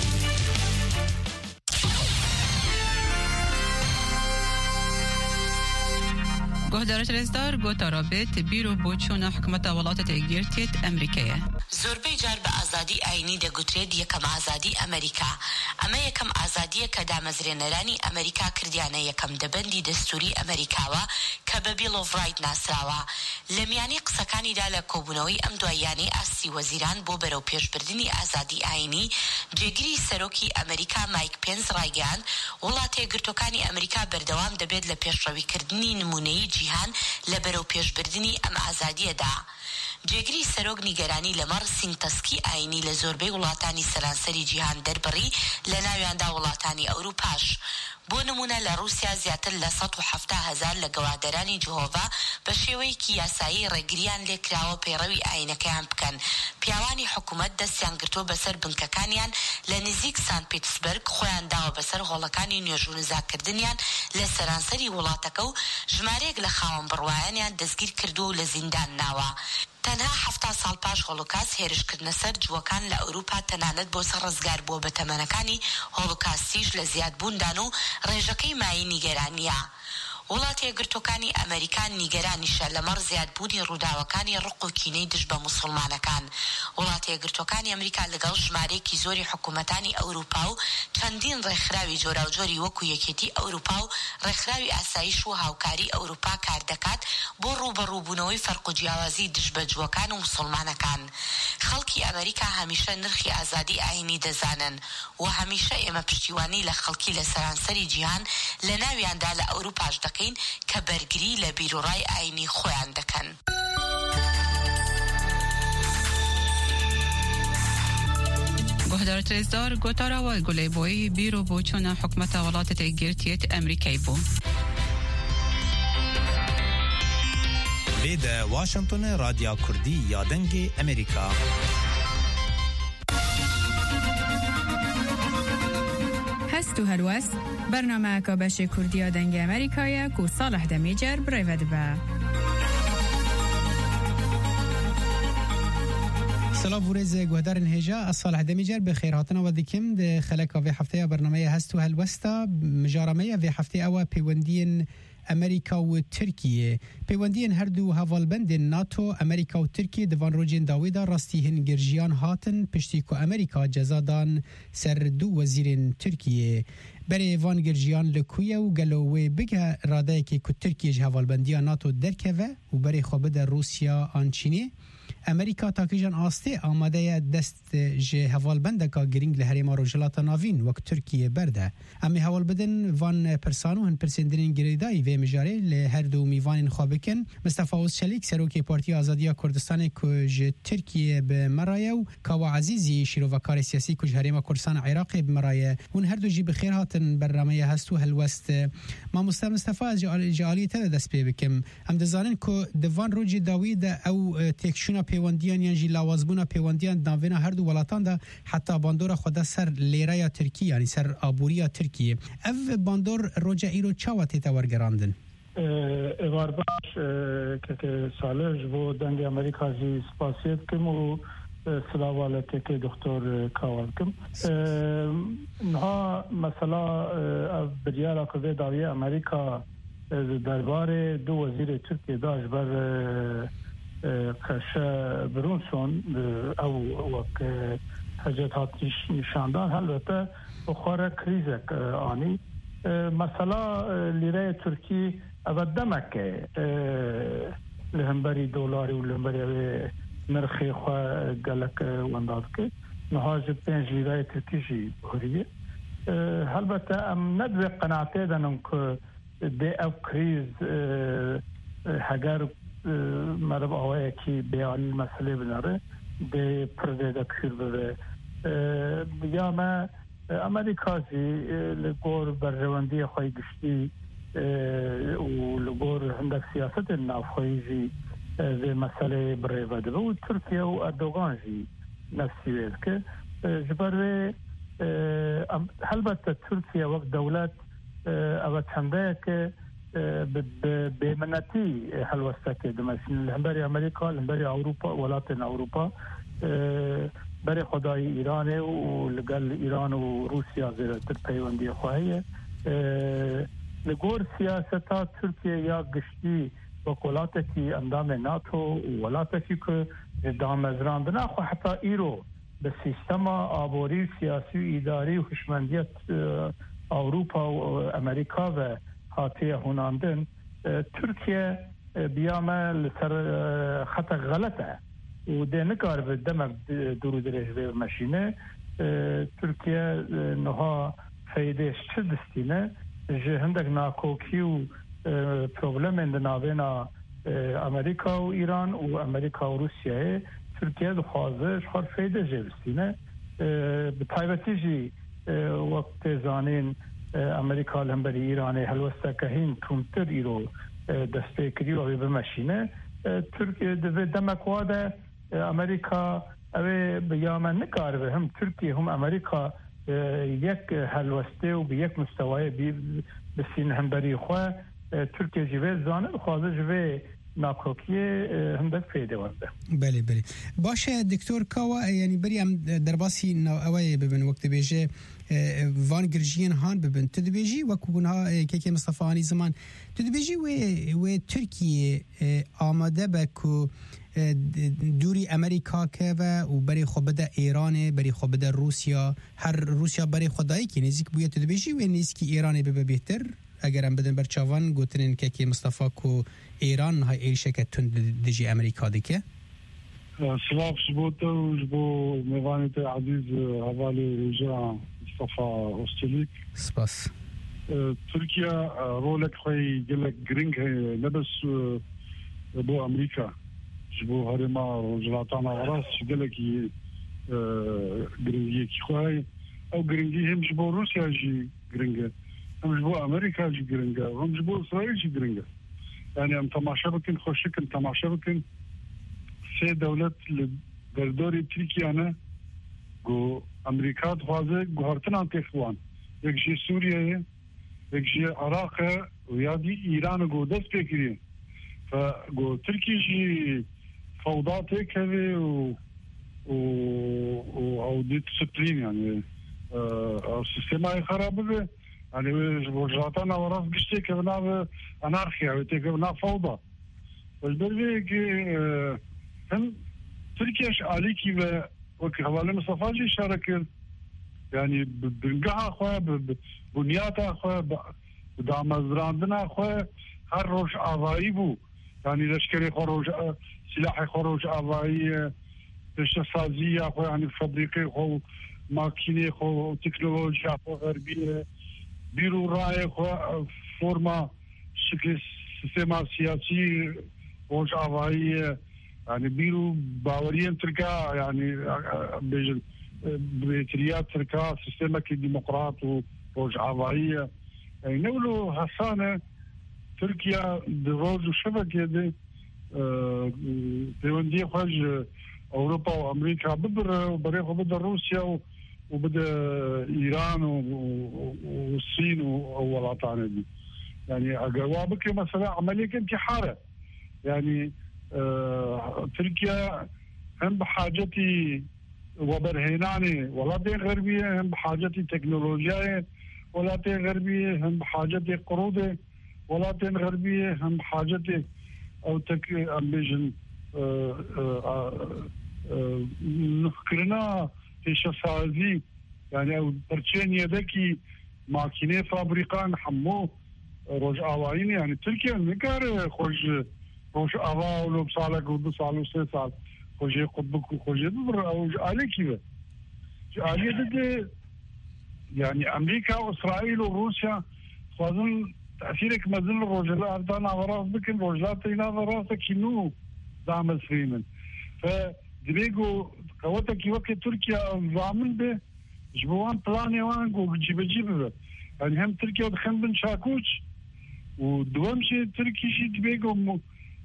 گهدارت رزدار گوتا رابط بیرو بوچونا حکومت ولاتت اگرتیت امریکیه زۆربەی جار بە ئازادی ئاینی دەگوترێت یەکەم ئازادی ئەمریکا ئەمە یەکەم ئازادیە کە دامەزرێنەرانی ئەمریکا کردیانە یەکەم دەبەندی دەستوری ئەمریکاوە کە بە بیل ئۆف ڕایت ناسراوە لە میانی قسەکانیدا لە کۆبوونەوەی ئەم دواییانەی ئاسی وەزیران بۆ بەرەو پێشبردننی ئازادی ئاینی جێگیری سەرۆکی ئەمریکا مایک پێنس ڕایگەیاند وڵاتە یەکگرتوەکانی ئەمریکا بەردەوام دەبێت لە پێشڕەویکردنی نمونەیی جیهان لە بەرەو پێشبردننی ئەم ئازادیەدا. جێگیری سەرۆک نیگەرانی لەمەڕ سینگتەسکی ئاینی لە زۆربەی وڵاتانی سەرانسەری جیهان دەربڕی لە ناویاندا وڵاتانی ئەوروپاش. بۆ نمونە لە رووسیا زیاتر لە سەد و حەڤتا هەزار لە گەوادەرانی جهۆڤا بە شێوەیەکی یاسایی ڕێگریان لێکراوە پەیڕەوی ئاینەکەیان بکەن. پیاوانی حکوومەت دەستیان گرتووە بەسەر بنکەکانیان لە نزیک سان پیتسبرگ خۆیان داوە بەسەر هۆڵەکانی نوێژ و نزاکردنیان لە سەرانسەری وڵاتەکە و ژمارەیەک لە خاوەن بڕوایانیان دەستگیر کردووە و لە زیندان ناوە. تەنها حەفتا ساڵ پاش هۆڵۆکاست هێرشکردنە سەر جووەکان لە ئەوروپا تەنانەت بۆ سەر ڕزگار بووە بە تەمەنەکانی هۆڵۆکاستیش لە زیادبووندان و ڕێژەکەی مایی نیگەرانیە. وڵاتە یەکگرتوەکانی ئەمریکان نیگەرانیشە لەمەڕ زیادبوونی ڕووداوەکانی ڕق و کینەی دژ بە موسڵمانەکان. وڵاتە یەکگرتوەکانی ئەمریکا لەگەڵ ژمارەیەکی زۆری حکوومەتانی ئەوروپا و چەندین ڕێکخراوی جۆراوجۆری وەکو یەکێتی ئەوروپا و ڕێکخراوی ئاسایش و هاوکاری ئەوروپا کار دەکات بۆ ڕوبەڕووبوونەوەی فەرق و جیاوازی دژ بە جووەکان و موسڵمانەکان. خەڵکی ئەمریکا هەمیشە نرخی ئازادی ئاینی دەزانن و هەمیشە ئێمە پشتیوانی لە خەڵکی لە سەرانسەری جیهان لە ناویاندا لە ئەوروپاش دەکەین کە بەرگری لە بیرۆڕای ئاینی خۆیان دەکەن. گهدارت رزدار گوتا راوای گولی بوی بیرو بوچونا حکومت ولاتت اگرتیت امریکای بو. لێدە واشنگتن رادیا کوردی یادەنگی ئەمریکا. هستو هلوست برنامه که بشه کردی دنگ امریکایی که صالح دمیجر برای با سلام ورز گودار نهجا اصالح دمیجر بخیر هاتنا و دکم ده خلق و هفته برنامه هستو هلوستا مجارمه و هفته او پیوندین امریکا و ترکیه پیوندین هر دو هوالبند ناتو امریکا و ترکیه دوان روجین داویدا راستی هن گرجیان هاتن پشتی که امریکا جزادان سر دو وزیر ترکیه برای وان گرجیان لکویه و گلوه بگه راده که که ترکیه هوالبندی ناتو درکوه و برای خوابه روسیا آنچینه امریکا تاکیجان آسته آماده دست جه هوالبنده که گرینگ لحریما روجلات ناوین وقت ترکیه برده امی هوالبندن وان پرسانو هن پرسندرین گریدایی و مجاره لهر دو میوان خوابکن مصطفی اوزچلیک سروکی پارتی آزادی کردستان که جه ترکیه بمرایه و کاوا عزیزی شیروکار سیاسی که جه هریما کردستان عراقی بمرایه ون هر دو جی بخیر هاتن برنامه هستو هلوست ما مصطفی از جعالی تر دست پی بکم هم دزانن که دوان روجی داوید او تکشونا پیوندیان یعنی لوازبونا پیوندیان داوینا هر دو ولاتان دا حتی باندور خود سر لیره یا ترکیه یعنی سر آبوریا ترکیه او باندور روجا ایرو چاوتی تورگراندن ایوار باش که سالش و دنگ امریکا زی سپاسیت کم و سلاوالتی که دکتر کاوال کم نها مثلا بریارا که داوی امریکا درباره دو وزیر ترکیه داشت بر قشه برونسون او وقت حجت هاتیش نشاندان البته بخوره کریزک آنی مثلا لیره ترکی او دمکه لهمبری دولاری و لهمبری نرخی خواه گلک ونداد که نهاج پنج لیره ترکی جی بخوریه البته ام ندوی قناعته دنم که دی او کریز هگر مرب آوه کی بیانی مسئله بناره ده پرده ده کشیر بده بیامه امریکازی لگور بر رواندی خواهی گشتی و لگور هندک سیاست ناف خواهی جی ده مسئله برای بده و ترکیه و اردوغان جی نفسی بید که جبره البته ترکیه وقت دولت او چنده که بمناتی هلوسته دمشن لهمبری امریکا لهمبری اروپا ولاتن اروپا برای خدای ایران و لگل ایران و روسیا زیرتر پیوندی خواهیه لگور سیاستا ترکیه یا گشتی وکولاتی اندام ناتو و ولاتی که دام ازراندن اخو حتی ایرو به سیستم آبوری سیاسی اداری و خشمندیت اروپا و امریکا و هاتیه هناندن ترکیه بیامه لسر خط غلطه و ده نکار به دمک درو درش به مشینه ترکیه نها فیدهش چه دستینه جه هندک ناکوکی و پروبلم اندناوینا امریکا و ایران و امریکا و روسیه ترکیه دخوازش خور فیده جه دستینه به طایبتی جی وقت زانین امریکا لهمبری ایران هلوسته که هین کمتر ایرو دسته کری و بمشینه ترکیه دوی دمکواده امریکا اوه بیامه نکاره هم ترکیه هم امریکا یک هلوسته و به یک مستوای بسین همبری خواه ترکیه جوه زانه خوازه جوه ناکوکیه هندک فیده ورده بله بله باشه دکتر کاوا یعنی بری هم در باسی نوعوی ببین وقت بیجه وان گرجین هان ببین تدبیجی و کونها که که مصطفی آنی زمان تدبیجی و و ترکیه آماده به که دوری امریکا که و برای خوبده ایران برای خوبده روسیا هر روسیا برای خدایی که نزدیک بوده تدبیجی و نزدیک ایران به بهتر اگر هم بدن برچوان گوتنین که که مصطفی کو ایران های ایشه که تند دیجی امریکا دیگه سلاف شبوته و جبو میوانیت عزیز حوالی روژا مصطفى اوستلیک سپاس ترکیه رولک خوی گلک گرینگ لبس بو امریکا جبو هرما جلاتان غراس گلکی گرینگی کی خوی او گرینگی هم جبو روسیا جی گرینگه هم جبو امریکا جی گرینگه هم جبو اسرائیل جی گرینگه يعني ام تماشا بكن خوشكن تماشا بكن سه دولت در دوری ترکیه نه گو امریکا خوازه گوهرتن آن تخوان یکجی سوریه یکجی عراق و یادی ایران گو دست بکرین فگو ترکی جی فوضات كذا و و او ديسبلين يعني السيستم خراب يعني وجراتنا وراس قشتي كنا انارخيا وتكنا فوضى والبلدي هم تركيا عليكي وكهوالي مصطفى شارك يعني بنقها اخويا بنياتها اخويا بدامزراندنا اخويا هر روش اضايبو يعني لشكري خروج سلاح خروج اضاي تشسازيه اخويا يعني فابريكي خو ماكينه خو تكنولوجيا خو غربيه بيرو راي خو فورما شكل سيستم سياسي خروج اضاي يعني بيرو باوريين تركا يعني بيجن بيتريات تركا سيستم ديمقراط وخروج اضاي يعني نقولوا هسانه تركيا دروج وشبكة دي بيوندي خرج أوروبا وأمريكا بدر وبريخو بدر روسيا وبدأ إيران والصين والولايات دي يعني جوابك مثلا عملية انتحارة يعني تركيا هم بحاجتي وبرهناني ولاتين غربية هم بحاجتي تكنولوجيا ولاتين غربية هم بحاجتي قروض ولاتين غربية هم بحاجتي أو تك أمبيجن نفكرنا في شسازي يعني أو برشين يدكي ماكينة فابريقان حمو روج آوائين يعني تركيا نكار خوش روج آوا ولو بصالك ودو صال وسي صال خوش قطبك وخوش يدبر أو آلي كيف آلي دي يعني أمريكا وإسرائيل وروسيا خاصن تأثيرك مازال الرجلاء أردانا وراس بكن رجلاء تينا وراسك كنو دعم سريمن فدريقو قوتك وقت تركيا زامن به جبوان بلاني وانقو جيب جيب به يعني هم تركيا ودخن بن شاكوش ودوام شي تركي شي دبيقو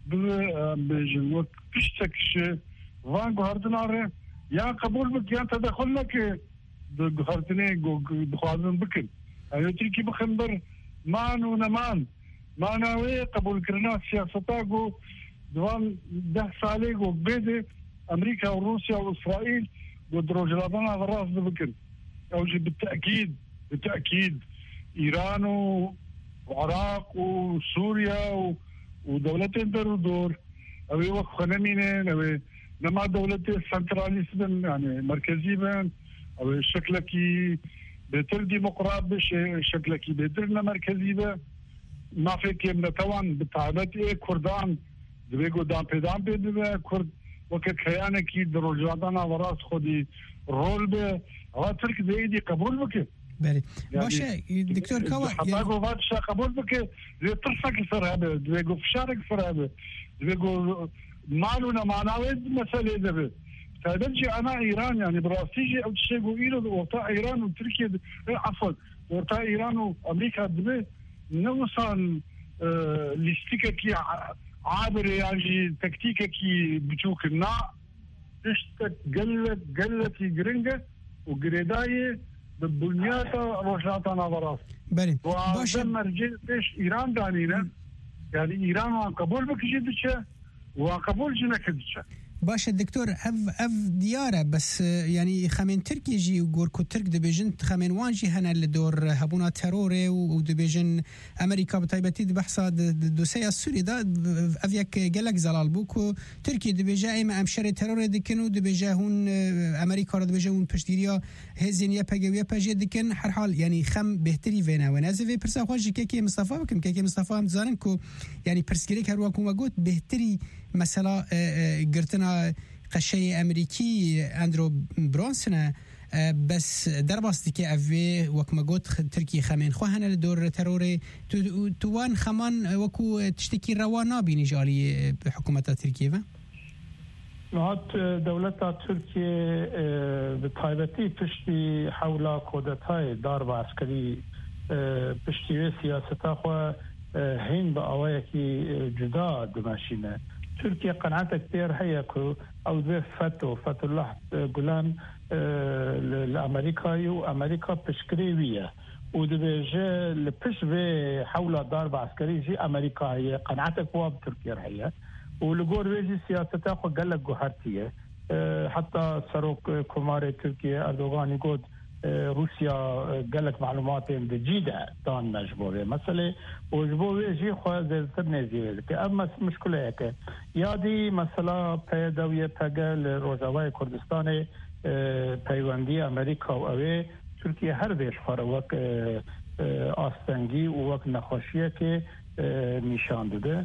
بجن وكشتك شي وانقو هردنا يا قبول بك يا تدخل لك هردني بخوازن بكن يعني تركي بخنبر مان ونمان معناوي قبول كرنا سياستاقو دوام ده ساليقو بيدي أمريكا وروسيا وإسرائيل ودروجلاتنا براس بكن أوجي بالتأكيد بالتأكيد إيران وعراق وسوريا ودولتين دور دور أوي وقف خنمينين أوي نما دولتين سنتراليسم يعني مركزي بين أوي شكلكي بهتر ديمقراط بش شكلكي بهترنا مركزي به ما فيك من طبعا بتعبت ايه كردان دبيقو دام بيدام بيدو كرد وقت خيانة كي دروجاتنا وراس خودي رول به هوا ترك زيدي قبول بك بله باشه دكتور كوا حتاقو فاتشا قبول بك زي ترسك سر هبه دبيقو فشارك سر هبه دبيقو مالونا معناويد مسألة دبه تابنجي أنا إيران يعني براسيجي أو تشيء قويلو وطا إيران وتركيا عفوا وطا إيران وأمريكا دبي نوصل آه لستيكا كي عابر يعني تكتيكا كي بتشوك الناع تشتك قلت قلت جرينجا وقريداية بالبنياتا روشاتنا براس بله باشه مرجع ايش إيران دانينا يعني إيران وان قبول بكجي دشة وان قبول جنك دشة باشه دكتور اف اف دياره بس يعني خمين تركي جي وغوركو ترك دبيجن خمين وانجي هنا لدور هبونا ترور ودبيجن امريكا بتايبتي بحثا دوسيا السوري دا افيك جلك زلال بوكو تركي دبيجا ام امشر ترور دكنو دبيجا هون امريكا دبيجا هون بشتيريا هزينيا باجويا باجي دكن هر حال يعني خم بهتري فينا ونازفي برسا خوش كيكي مصطفى بكم كيكي مصطفى هم زانن كو يعني برسكريك هر وكو ماغوت بهتري مثلا قرتنا قشي أمريكي أندرو برونسون بس درباستي كي أفي وكما قلت تركي خمين خوهنا لدور تروري توان خمان وكو تشتكي روانا بنجالي بحكومة تركيا نهات دولة تركيا بطايبتي تشتي حول كودتاي دار عسكري بشتي سياسة خو هين بأوايكي جدا دماشينه تركيا قناعتها كثير هي او زي فتو فتو الله جولان الامريكاي وامريكا بشكريويه ودبيجه لبش في حول ضرب عسكري جي أمريكا هي قناعتك واب تركيا هي ولقور بيجي سياسته قال لك جوهرتيه حتى سروك كمار تركيا أردوغان يقول روسيا قال لك معلومات جديدة دان نجبوه مسألة وجبوه جي خواه زيادتر نزيه لك أما مشكلة هيك يادي مسألة پیداوية پگل روزاوای کردستان پیوندی أمريكا وأوه تركيا هر بيش خواه وقت آستنگی و وقت نخوشیه که نشان داده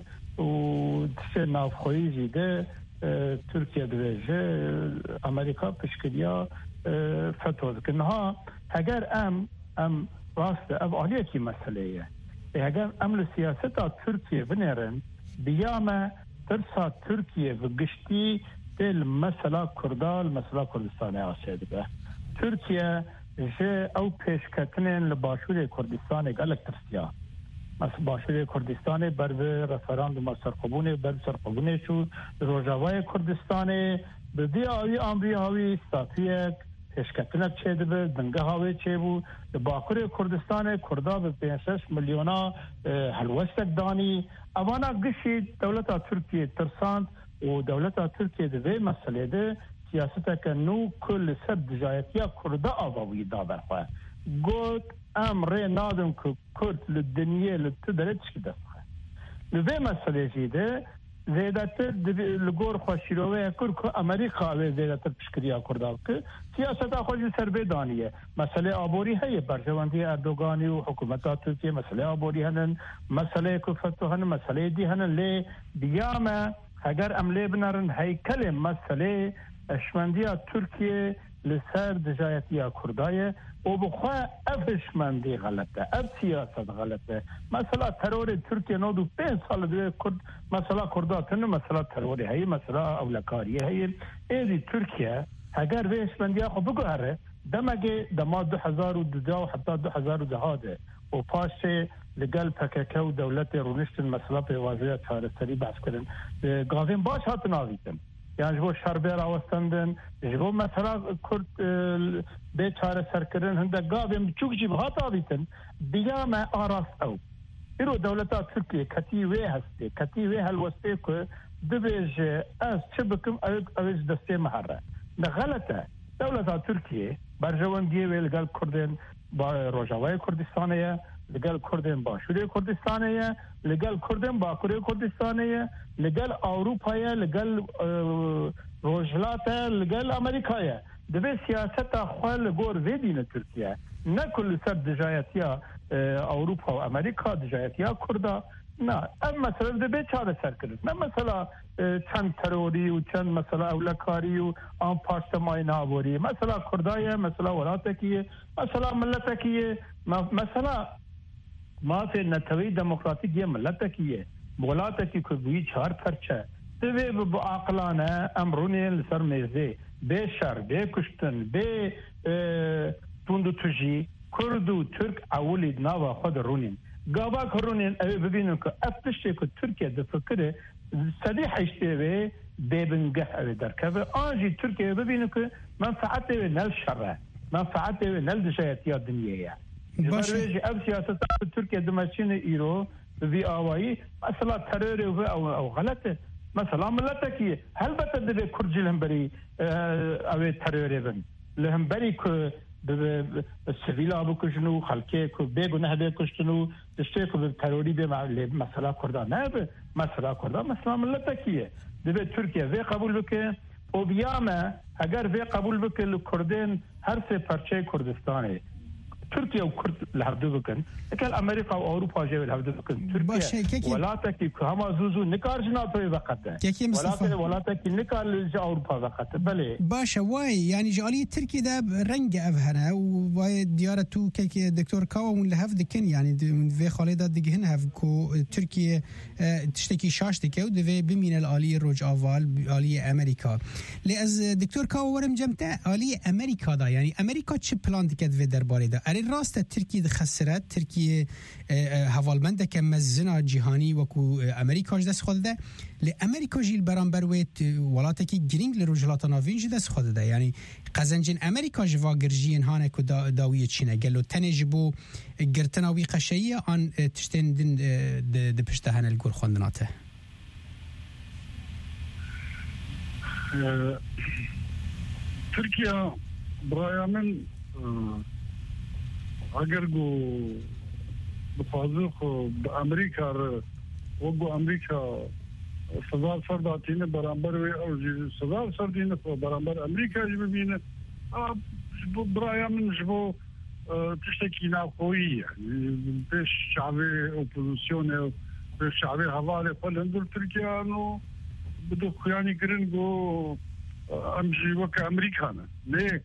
و تسه نافخویی جیده تركيا دویجه أمريكا پشکریا فتوز کنها اگر ام ام راست اب آلیه کی مسئله اگر ام سیاست ترکیه بنرن بیامه ترسا ترکیه و گشتی دل مسئله کردال مسئله کردستان آسیده به ترکیه جه او پیشکتنین لباشور کردستان گلک ترسیا مثل باشور کردستان بر رفراندوم سرقبونه بر سرقبونه شو روجاوای کردستان بدی آوی آمری هاوی استاتویک پیشکتنک چه دبه دنگه هاوی چه بو باکور کردستان کردا به پنج میلیونا هلوستک دانی اوانا گشی دولتا ترکیه ترساند و دولتا ترکیه دوی مسئله ده سیاسته که نو کل سر دجایتیا کردا آواوی دا برخواه گوت امره نادم که کرد لدنیه لتدره چی دفخه دوی مسئله جیده زیادتر لگور خوشیروه کرد که امریکا و زیادتر پشکریا کرداب که سیاست خوشی سربه دانیه مسئله آبوری هیه برجواندی اردوگانی و حکومت ترکیه مسئله آبوری هنن مسئله کفتو هنن مسئله دی هنن لی بیامه اگر عمله بنارن هیکل مسئله اشمندی ترکیه لسر دجایتی کردایه و بخواه افشمندی غلطه اف سیاست غلطه مثلا ترور ترکیه نودو پین سال دوی کرد مثلا کرداتن مثلا تروری هایی مثلا اولکاری هایی ایدی ترکیه اگر به اشمندی خو بگوهره دمگه دما دو هزار و دو و حتی دو هزار و دهاده و پاشه لگل پککه و دولت رونشتن مثلا به واضح چارستری بحث کردن گاوین باش هات ناویتن یعنی جو شربه راوستندن جو مثلا کرد به چاره سر کردن هنده گاویم چوک جیب هات آویتن بیا ما آراست او ایرو دولتا ترکیه کتی وی هسته کتی وی هلوسته که دبیج از چه بکم اویج دسته محره نه غلطه دولتا ترکیه برجوان دیه وی لگل کردن با روجاوای کردستانه لگل کردن با شوری کردستانه لگل کردن با کوری کردستانه لگل اروپای لگل روجلات لگل امریکای دبی سیاست خپل ګور ویدینه ترکیه نه کل سر دجایتیا اروپا و امریکا دجایتیا کردا نه اما مثلا دبی چاره سر کرد نه مثلا چند تروری و چند مثلا اولکاری و آن پارتمای نابوری مثلا کردای مثلا ولاتکیه مثلا ملتکیه مثلا ما في نتوي ديمقراطية ملتكية مغلاتكي كبي چهار پرچه دوی با عقلانه امرونی لسر میزه به شر به کشتن به توندو تجی کرد و ترک اولی ناوا خود رونین گاوا کرونین اوی ببینن که افتشه که ترکیه دفکره صدیح اشته به ببنگه اوی درکه آنجی ترکیه ببینن که منفعت اوی نل شره منفعت اوی نل دشایتیا دنیایه باشه اب سیاست ترکیه دمشین ایرو وی آوایی مثلا ترور او او غلطه مثلا ملتکی هل بتدبي كرجي لهمبري او ترور بن لهمبري ك السفيل ابو كشنو خلكي ك بيغو نهبه كشنو تشتيك بالتروري به مثلا كردان نه مثلا كردان مثلا ملتکی دبي ترکیه وی قبول بك او بیامه اگر وی قبول بك الكردين هر سه پرچه کردستانه تركيا وكرد لهردو بكن لكن امريكا واوروبا جاي لهردو بكن تركيا ولاتك كما زوزو نكارجنا توي وقته ولاتك ولاتك نكار اوروبا وقته بله باشا واي يعني جاليه تركيا ده رنج افهنا واي ديارتو كي دكتور كاو من لهف دكن يعني في خالد دغهن هف كو تركيا تشتكي شاشتك ودفي بمين الاليه روج اول اليه امريكا لاز دكتور كاو ورم جمته اليه امريكا ده يعني امريكا تش بلان دكت في درباري ده هل الراست تركيا دخسرت تركيا هوالمنده كمزنا جهاني وكو أمريكا جدس خلده لأمريكا جيل برانبرويت ولاتكي جرينج لروجلات نافين جدس خلده يعني قزنجين أمريكا جوا جرجين هانا كو دا داوية چينه قالوا تنجبو قرتنا ويقشية عن تشتين دن دبشتهان القول خندناته تركيا برايا من اگر گو بفازوخ بامریکا وگو امریکا سزا سرداتینه برانبر و او سزا سردینه برانبر امریکا جی ببینه برايا من جبو تشتكي ناخوي يعني بيش شعبي اوبوزيسيون بيش شعبي حوالي فلندر تركيا انه بدو خياني قرنقو امجي وكا امريكانا ليه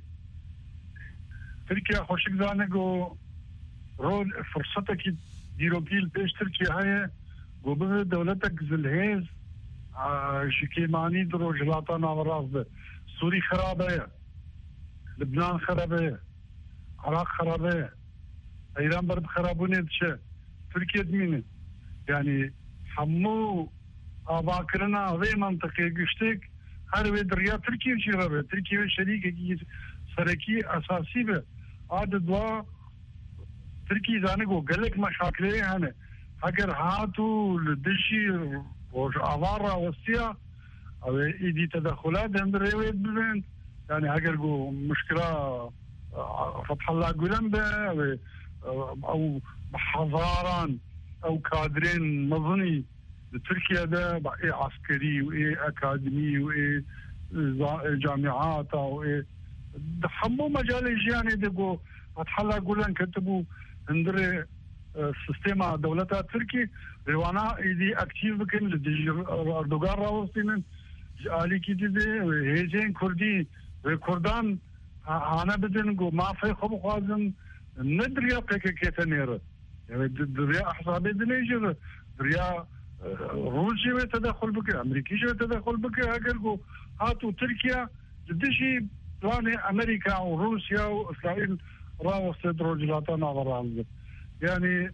تركيا خوشك دانقو رول فرصتك ديروكيل بيش تركيا هاي قبل دولتك زلهيز شكيماني درو جلاتانا وراس سوري خرابة لبنان خرابة عراق خرابة ايران برد خرابوني دشا تركيا دمينة يعني حمو آباكرنا وی منطقه گشتک هر وی دریا ترکیه چی رابه ترکیه شریک سرکی اساسی به آد دوا ترکیه زانه گو گلک مشاکله هنه اگر هاتو لدشی روش آوار وستیا او ایدی تدخلات هم روید ببین يعني اگر گو مشكلة فتح الله قلن به او حضاران او كادرين مظني تركيا ده بقى عسكري وايه اكاديمي وايه جامعات وايه حمو مجال يعني دغو فتح الله قلن كتبوا اندر سيستم دولتها تركي روانا ايدي اكتيف بكن اردوغان راوستين آلی کی دیده هیچین کردی و کردان آنها بدن گو ما فی خوب خوازن ندریا پک کتنیره دریا احزاب دنیجر دریا روسیه و تدخل بکه امریکیش و تدخل بکه اگر گو هاتو ترکیا جدیشی پلان امریکا و روسیا و اسرائیل راوستد رجلاتان آورال يعني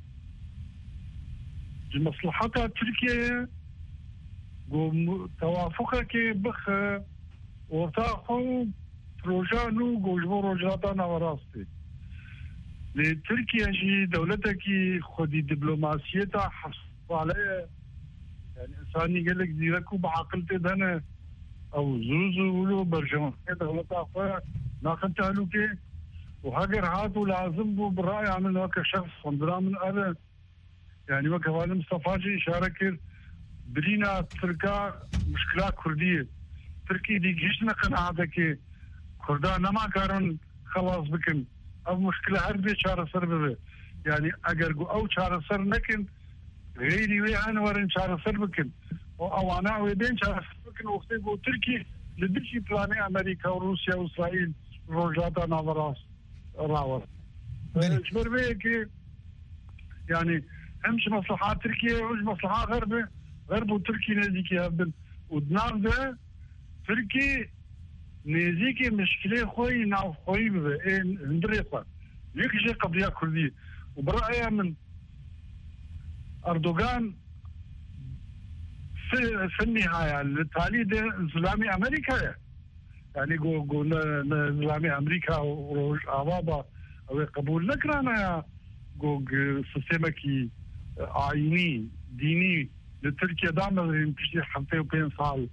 مصلحتها تركيا قوم توافقك بخ وارتاحوا بروجانو قوجبو روجاتانا وراستي لتركيا جي دولتك خدي دبلوماسيتها حصل عليها يعني انساني قال لك ديركو بعقلتي دهنا او زوزو ولو برجمانية دولتها اخويا ناخدتها لوكي وهاجر هاتوا لازم بو بالرأي عملنا كشخص خندرا من أهل يعني وكفالي مصطفى شارك برينا تركا مشكلة كردية تركي دي جيشنا قناعتك كردان نما كارن خلاص بكن او مشكلة هربي شار سر ببه يعني اگر او شار سر نكن غيري ويهان ورن شار سر بكن او انا ويدين شار سر بكن وقتي بو تركي لدرشي بلاني امريكا وروسيا واسرائيل روجاتا نافراس راوس اجبر بيك يعني همش مصلحات تركيا ومش مصلحات غربة غرب وتركي نزيكي هبن ودنار ده تركي نزيكي مشكلة خوي ناو خوي بذا ايه هندريقا ليك شيء قضية كردية وبرأيها من أردوغان في, في النهاية التالي ده زلامي أمريكا يعني قو قو نظامي أمريكا وروج آبابا أو قبول نكرانا قو سيستمكي عيني ديني لتركيا دائما يمشي حمتين وبين صال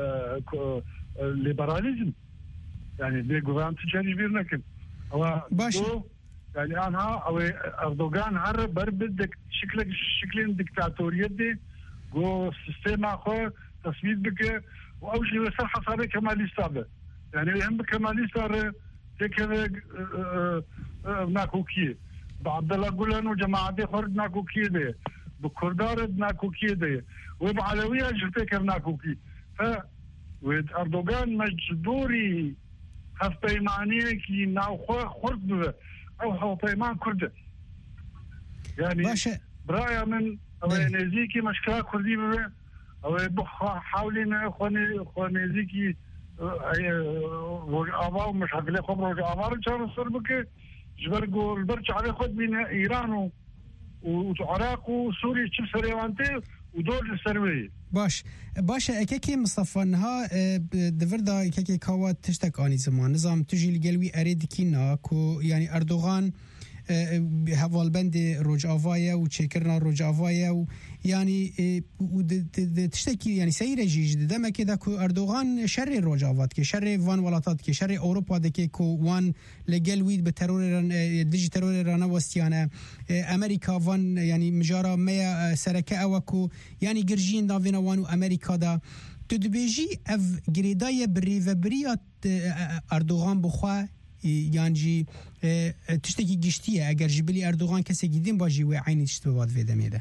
ليبراليزم يعني دي قوان تجاري بير لكن باش يعني أنا أو أردوغان هر بربد شكلك شكلين ديكتاتورية دي قو سيستم أخو تصميم بك وأول شيء وصل حسابه كماليستا يعني هم كماليستا تكذا ناكوكي بعد الله قولن وجماعة دي خرج ناكوكي دي بكردار ناكوكي دي وبعلوية جرتكر ناكوكي ف أردوغان مجبوري هف بيمانية كي ناوخوا خرد بذا أو هو بيمان كرد يعني باشا برايا من أو نزيكي مشكلة كردي بذا أو حاولين أخواني أخواني زيكي روج آبا مش هقولي خب روج آبا رجال السر بك جبرجو البرج على خد من ايران والعراق وسوريا تشوف سريوانتي ودول السرويه باش باش اكيكي مصطفى نها دفردا اكيكي كوا تشتك اني زمان نظام تجي القلوي اريد كينا كو يعني اردوغان هوال بند روجافايا وتشكرنا روجافايا يعني تشتكي يعني سيره جيج دما كده كو اردوغان شر روجافات كي شر فان ولاتات كي شر اوروبا دكي كو وان لقلويد بترور ديجي ترور رانا وستيانا امريكا فان يعني مجارا ميا سركه اوكو يعني جرجين دافينا وان امريكا دا تدبيجي اف غريدايه بريفبريات اردوغان بخوا يعني تشتكي جشتيه اگر جبلي اردوغان کسی گیدیم باجی و عینی تشتو واد ویدمیده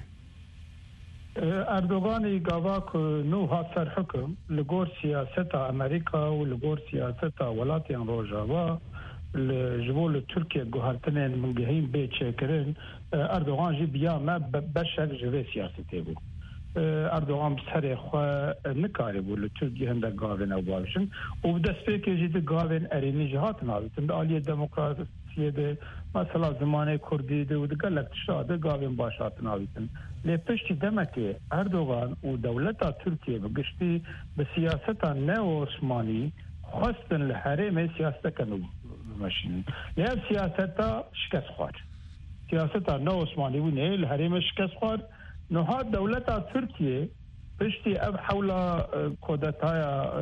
اردوغان قاواك نو هاتر حكم لغور سياسة امريكا ولغور سياسة ولاتيان روجاوا الجبول تركيا جوهرتنين من جهين بيت شاكرين اردوغان جي بيا ما بشك جوي سياسته بو اردوغان بسري خو نكاري بو لتركيا هندا قاوين او باشن وبدسبيك يجي قاوين اريني جهات نابتن آلية ديمقراطية ده مثلا زمانه كردي ده ودقلك تشاده قاوين باشات نابتن لپشتی دمکی اردوغان و دولتا ترکیه بگشتی به سیاستا نو عثمانی خواستن لحرم سیاستا کنو ماشین لیه سیاستا شکست خوار سیاستا نو عثمانی و نه لحرم شکست خوار نوها دولتا ترکیه پشتی اب حولا کودتای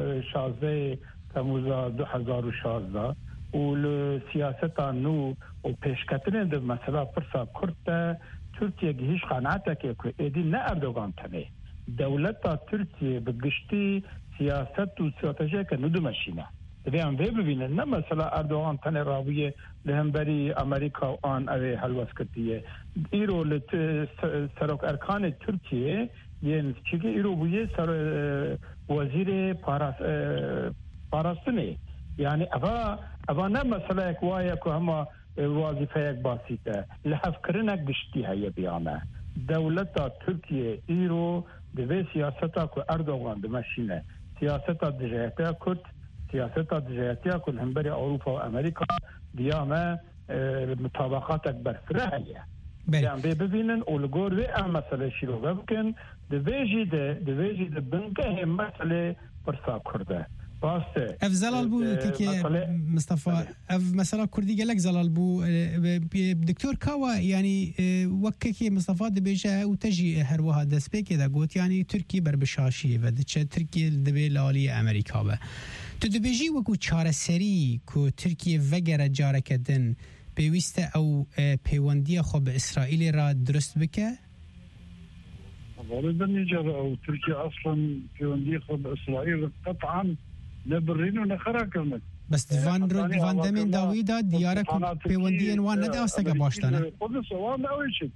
شازده تموزا دو هزار و شازده و سیاستا نو و پیشکتنه ده مثلا پرسا کرده تركيا جهيش قناعتك إدي نا أردوغان تاني دولتا تركيا بقشتي سياسة واستراتيجية كندو ماشينا تبعاً في ببينا نا مثلا أردوغان تاني راوية لهم بري أمريكا وآن أوي هالواسكتية إيرو لسروك أركان تركيا ين چيكي إيرو بيه سر وزير باراس باراستني يعني أفا أفا نا مثلا كوايا كهما وظيفه بسيطه لحفكرنا قشتي هي بيانه دولتا تركيا ايرو دو سياستا كو اردوغان دمشينه سياستا دجايتها كرد سياستا دجايتها كل همبري اوروبا وامريكا دياما مطابقات اكبر فرعيه يعني ببينن ولغور وي مساله شيرو بكن دبيجي ده دبيجي ده بنكه مساله برسا كرده اف زلال بو كي مصطفى اف مثلا كردي قالك زلال بو دكتور كاوا يعني وككي مصطفى دبيجا وتجي هروها دسبيك اذا قلت يعني تركي بربشاشي ودتش تركي دبي لالي امريكا با تدبيجي وكو چاره سري كو تركي وغير جاركدن بيوسته او بيونديه خو باسرائيل را درست بك والله نيجر او تركيا اصلا بيونديه خو باسرائيل قطعا نبرين ونخرا كلمة بس فان رود فان دمين داويدا ديارك بيوندين وان ندي أستجا باشتنا قدس وان أول شيء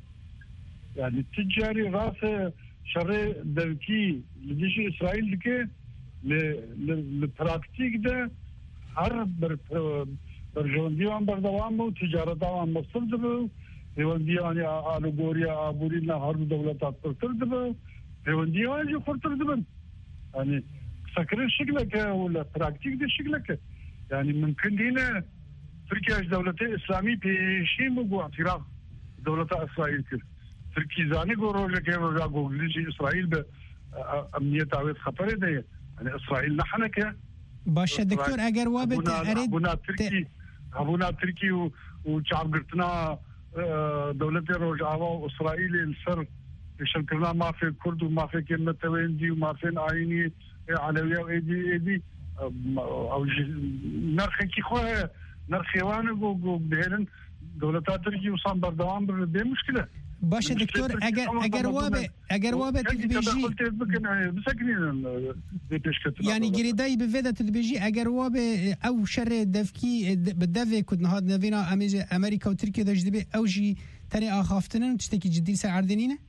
يعني تجاري راسه شر دلكي لديش إسرائيل دكي للبراكتيك ده حرب بر برجونديان بردوام وتجارة دوام مصدر بيونديان يا آلوغوريا أبورينا حرب دولتات برتردب بيونديان جو برتردب يعني فكر شكلك ولا براكتيك دي شكلك يعني ممكن لنا تركيا دولة إسلامية بشيء مو اعتراف دولة إسرائيل كده تركيا زاني قولوا لك يا قولوا إسرائيل بأمنية تعويض خطر ده يعني إسرائيل نحنك باش دكتور أجر وابد أريد أبونا تركي أبونا تركي وشعب قرطنا دولة روجاوا وإسرائيل السر شكلنا ما في كرد وما في كلمة تويندي وما في عيني علوية وإيدي إيدي أو نرخي كي خواه نرخي وانه بهلن دولتات تركي وصان بردوان بردي مشكلة باشه دكتور اگر اگر وابه اگر وابه تدبيجي يعني جريداي بفيدا تدبيجي اگر وابه او شر دفكي بالدفي كود نهاد نفينا امريكا وتركيا دجدبي او جي تاني اخافتنن وتشتكي جدي سعردنينه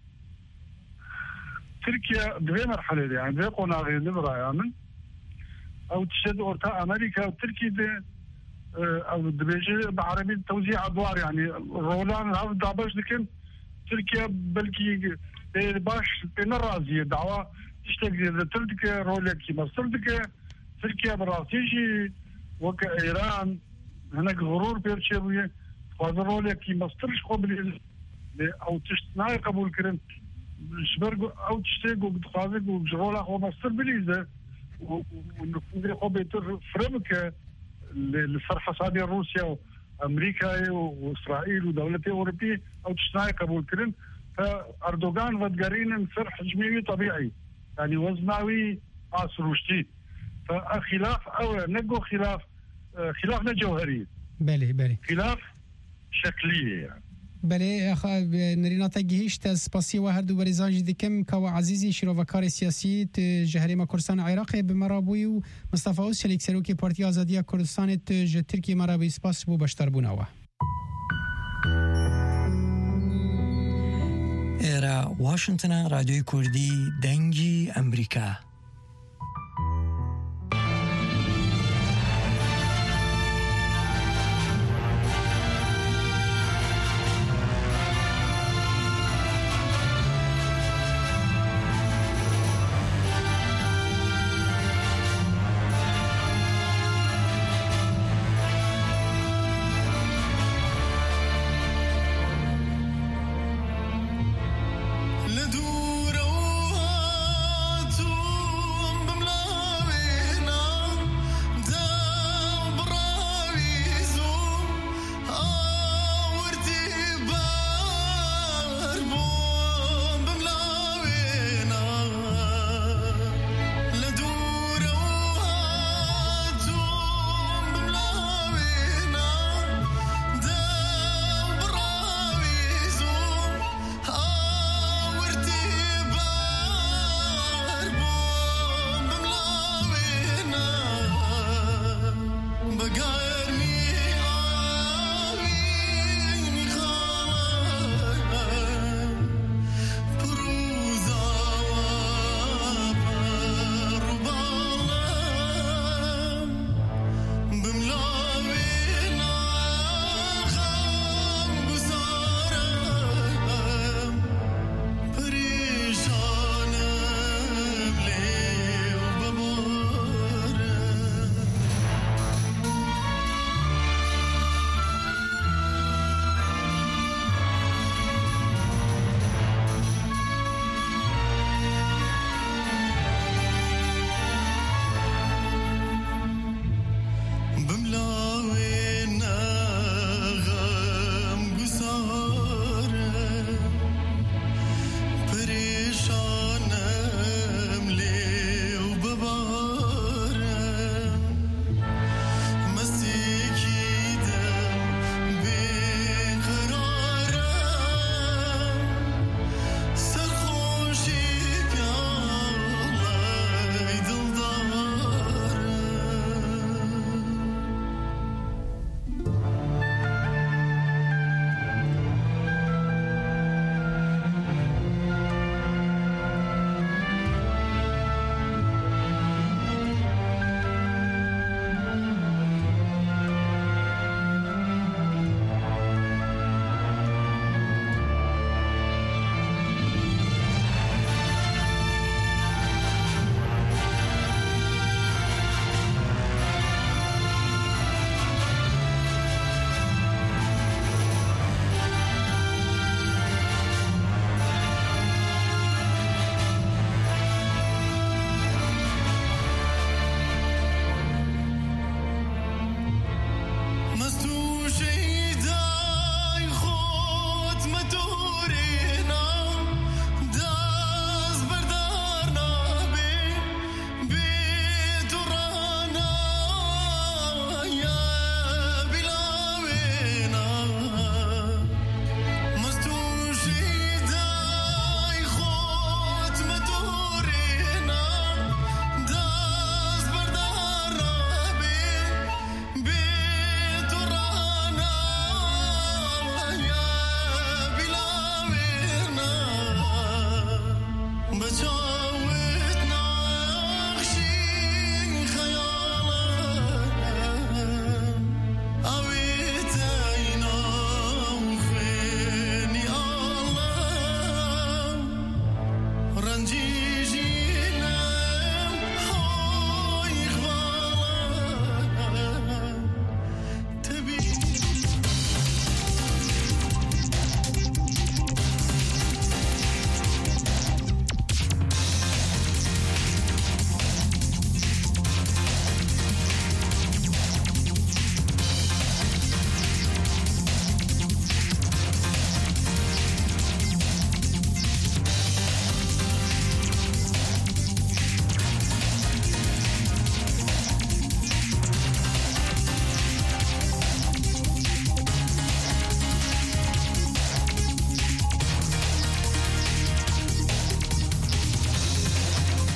تركيا دوي مرحله دي يعني قونا غير برايامن او تشد اورتا امريكا وتركيا دي او دبيجي بعربي توزيع ادوار يعني رولان هاف دابش لكن تركيا بلكي باش نرازي دعوه تشتغل تركيا رولك مصر تركيا براسيجي وك ايران هناك غرور بيرشيويه خوازرولێکی مەسترش خۆ بلێ ئەو تشت نای قبولکردن ژبەر ئەو تشتێک و دخوازێک و ژڕۆلا خۆ مەستر بلیزە نفوذی خۆ بێتر فرە بکە لەسەر حەسابی رووسیا و ئەمریکای و ئیسرائیل و دەوڵەتی ئەوروپی ئەو تشت نای قبولکردن ئەردۆگان ڤەدگەرینن سەر حجمێوی طبیعی يعني وزناوي آسروشتي فخلاف أو نقو خلاف خلافنا جوهري بله بله خلاف شكلي يعني بله أخ نريناتا جهشت سپاسی و هر دو بریزاج دکم که عزیزی شروعکار سیاسی جهریم کردستان عراق بمرابوی و مصطفی اوس شلیک سروکی پارتی آزادی کردستان ج ترکی مرابوی سپاس بو بشتر بوناوه ایرا واشنطن رادیوی کردی دنگی امریکا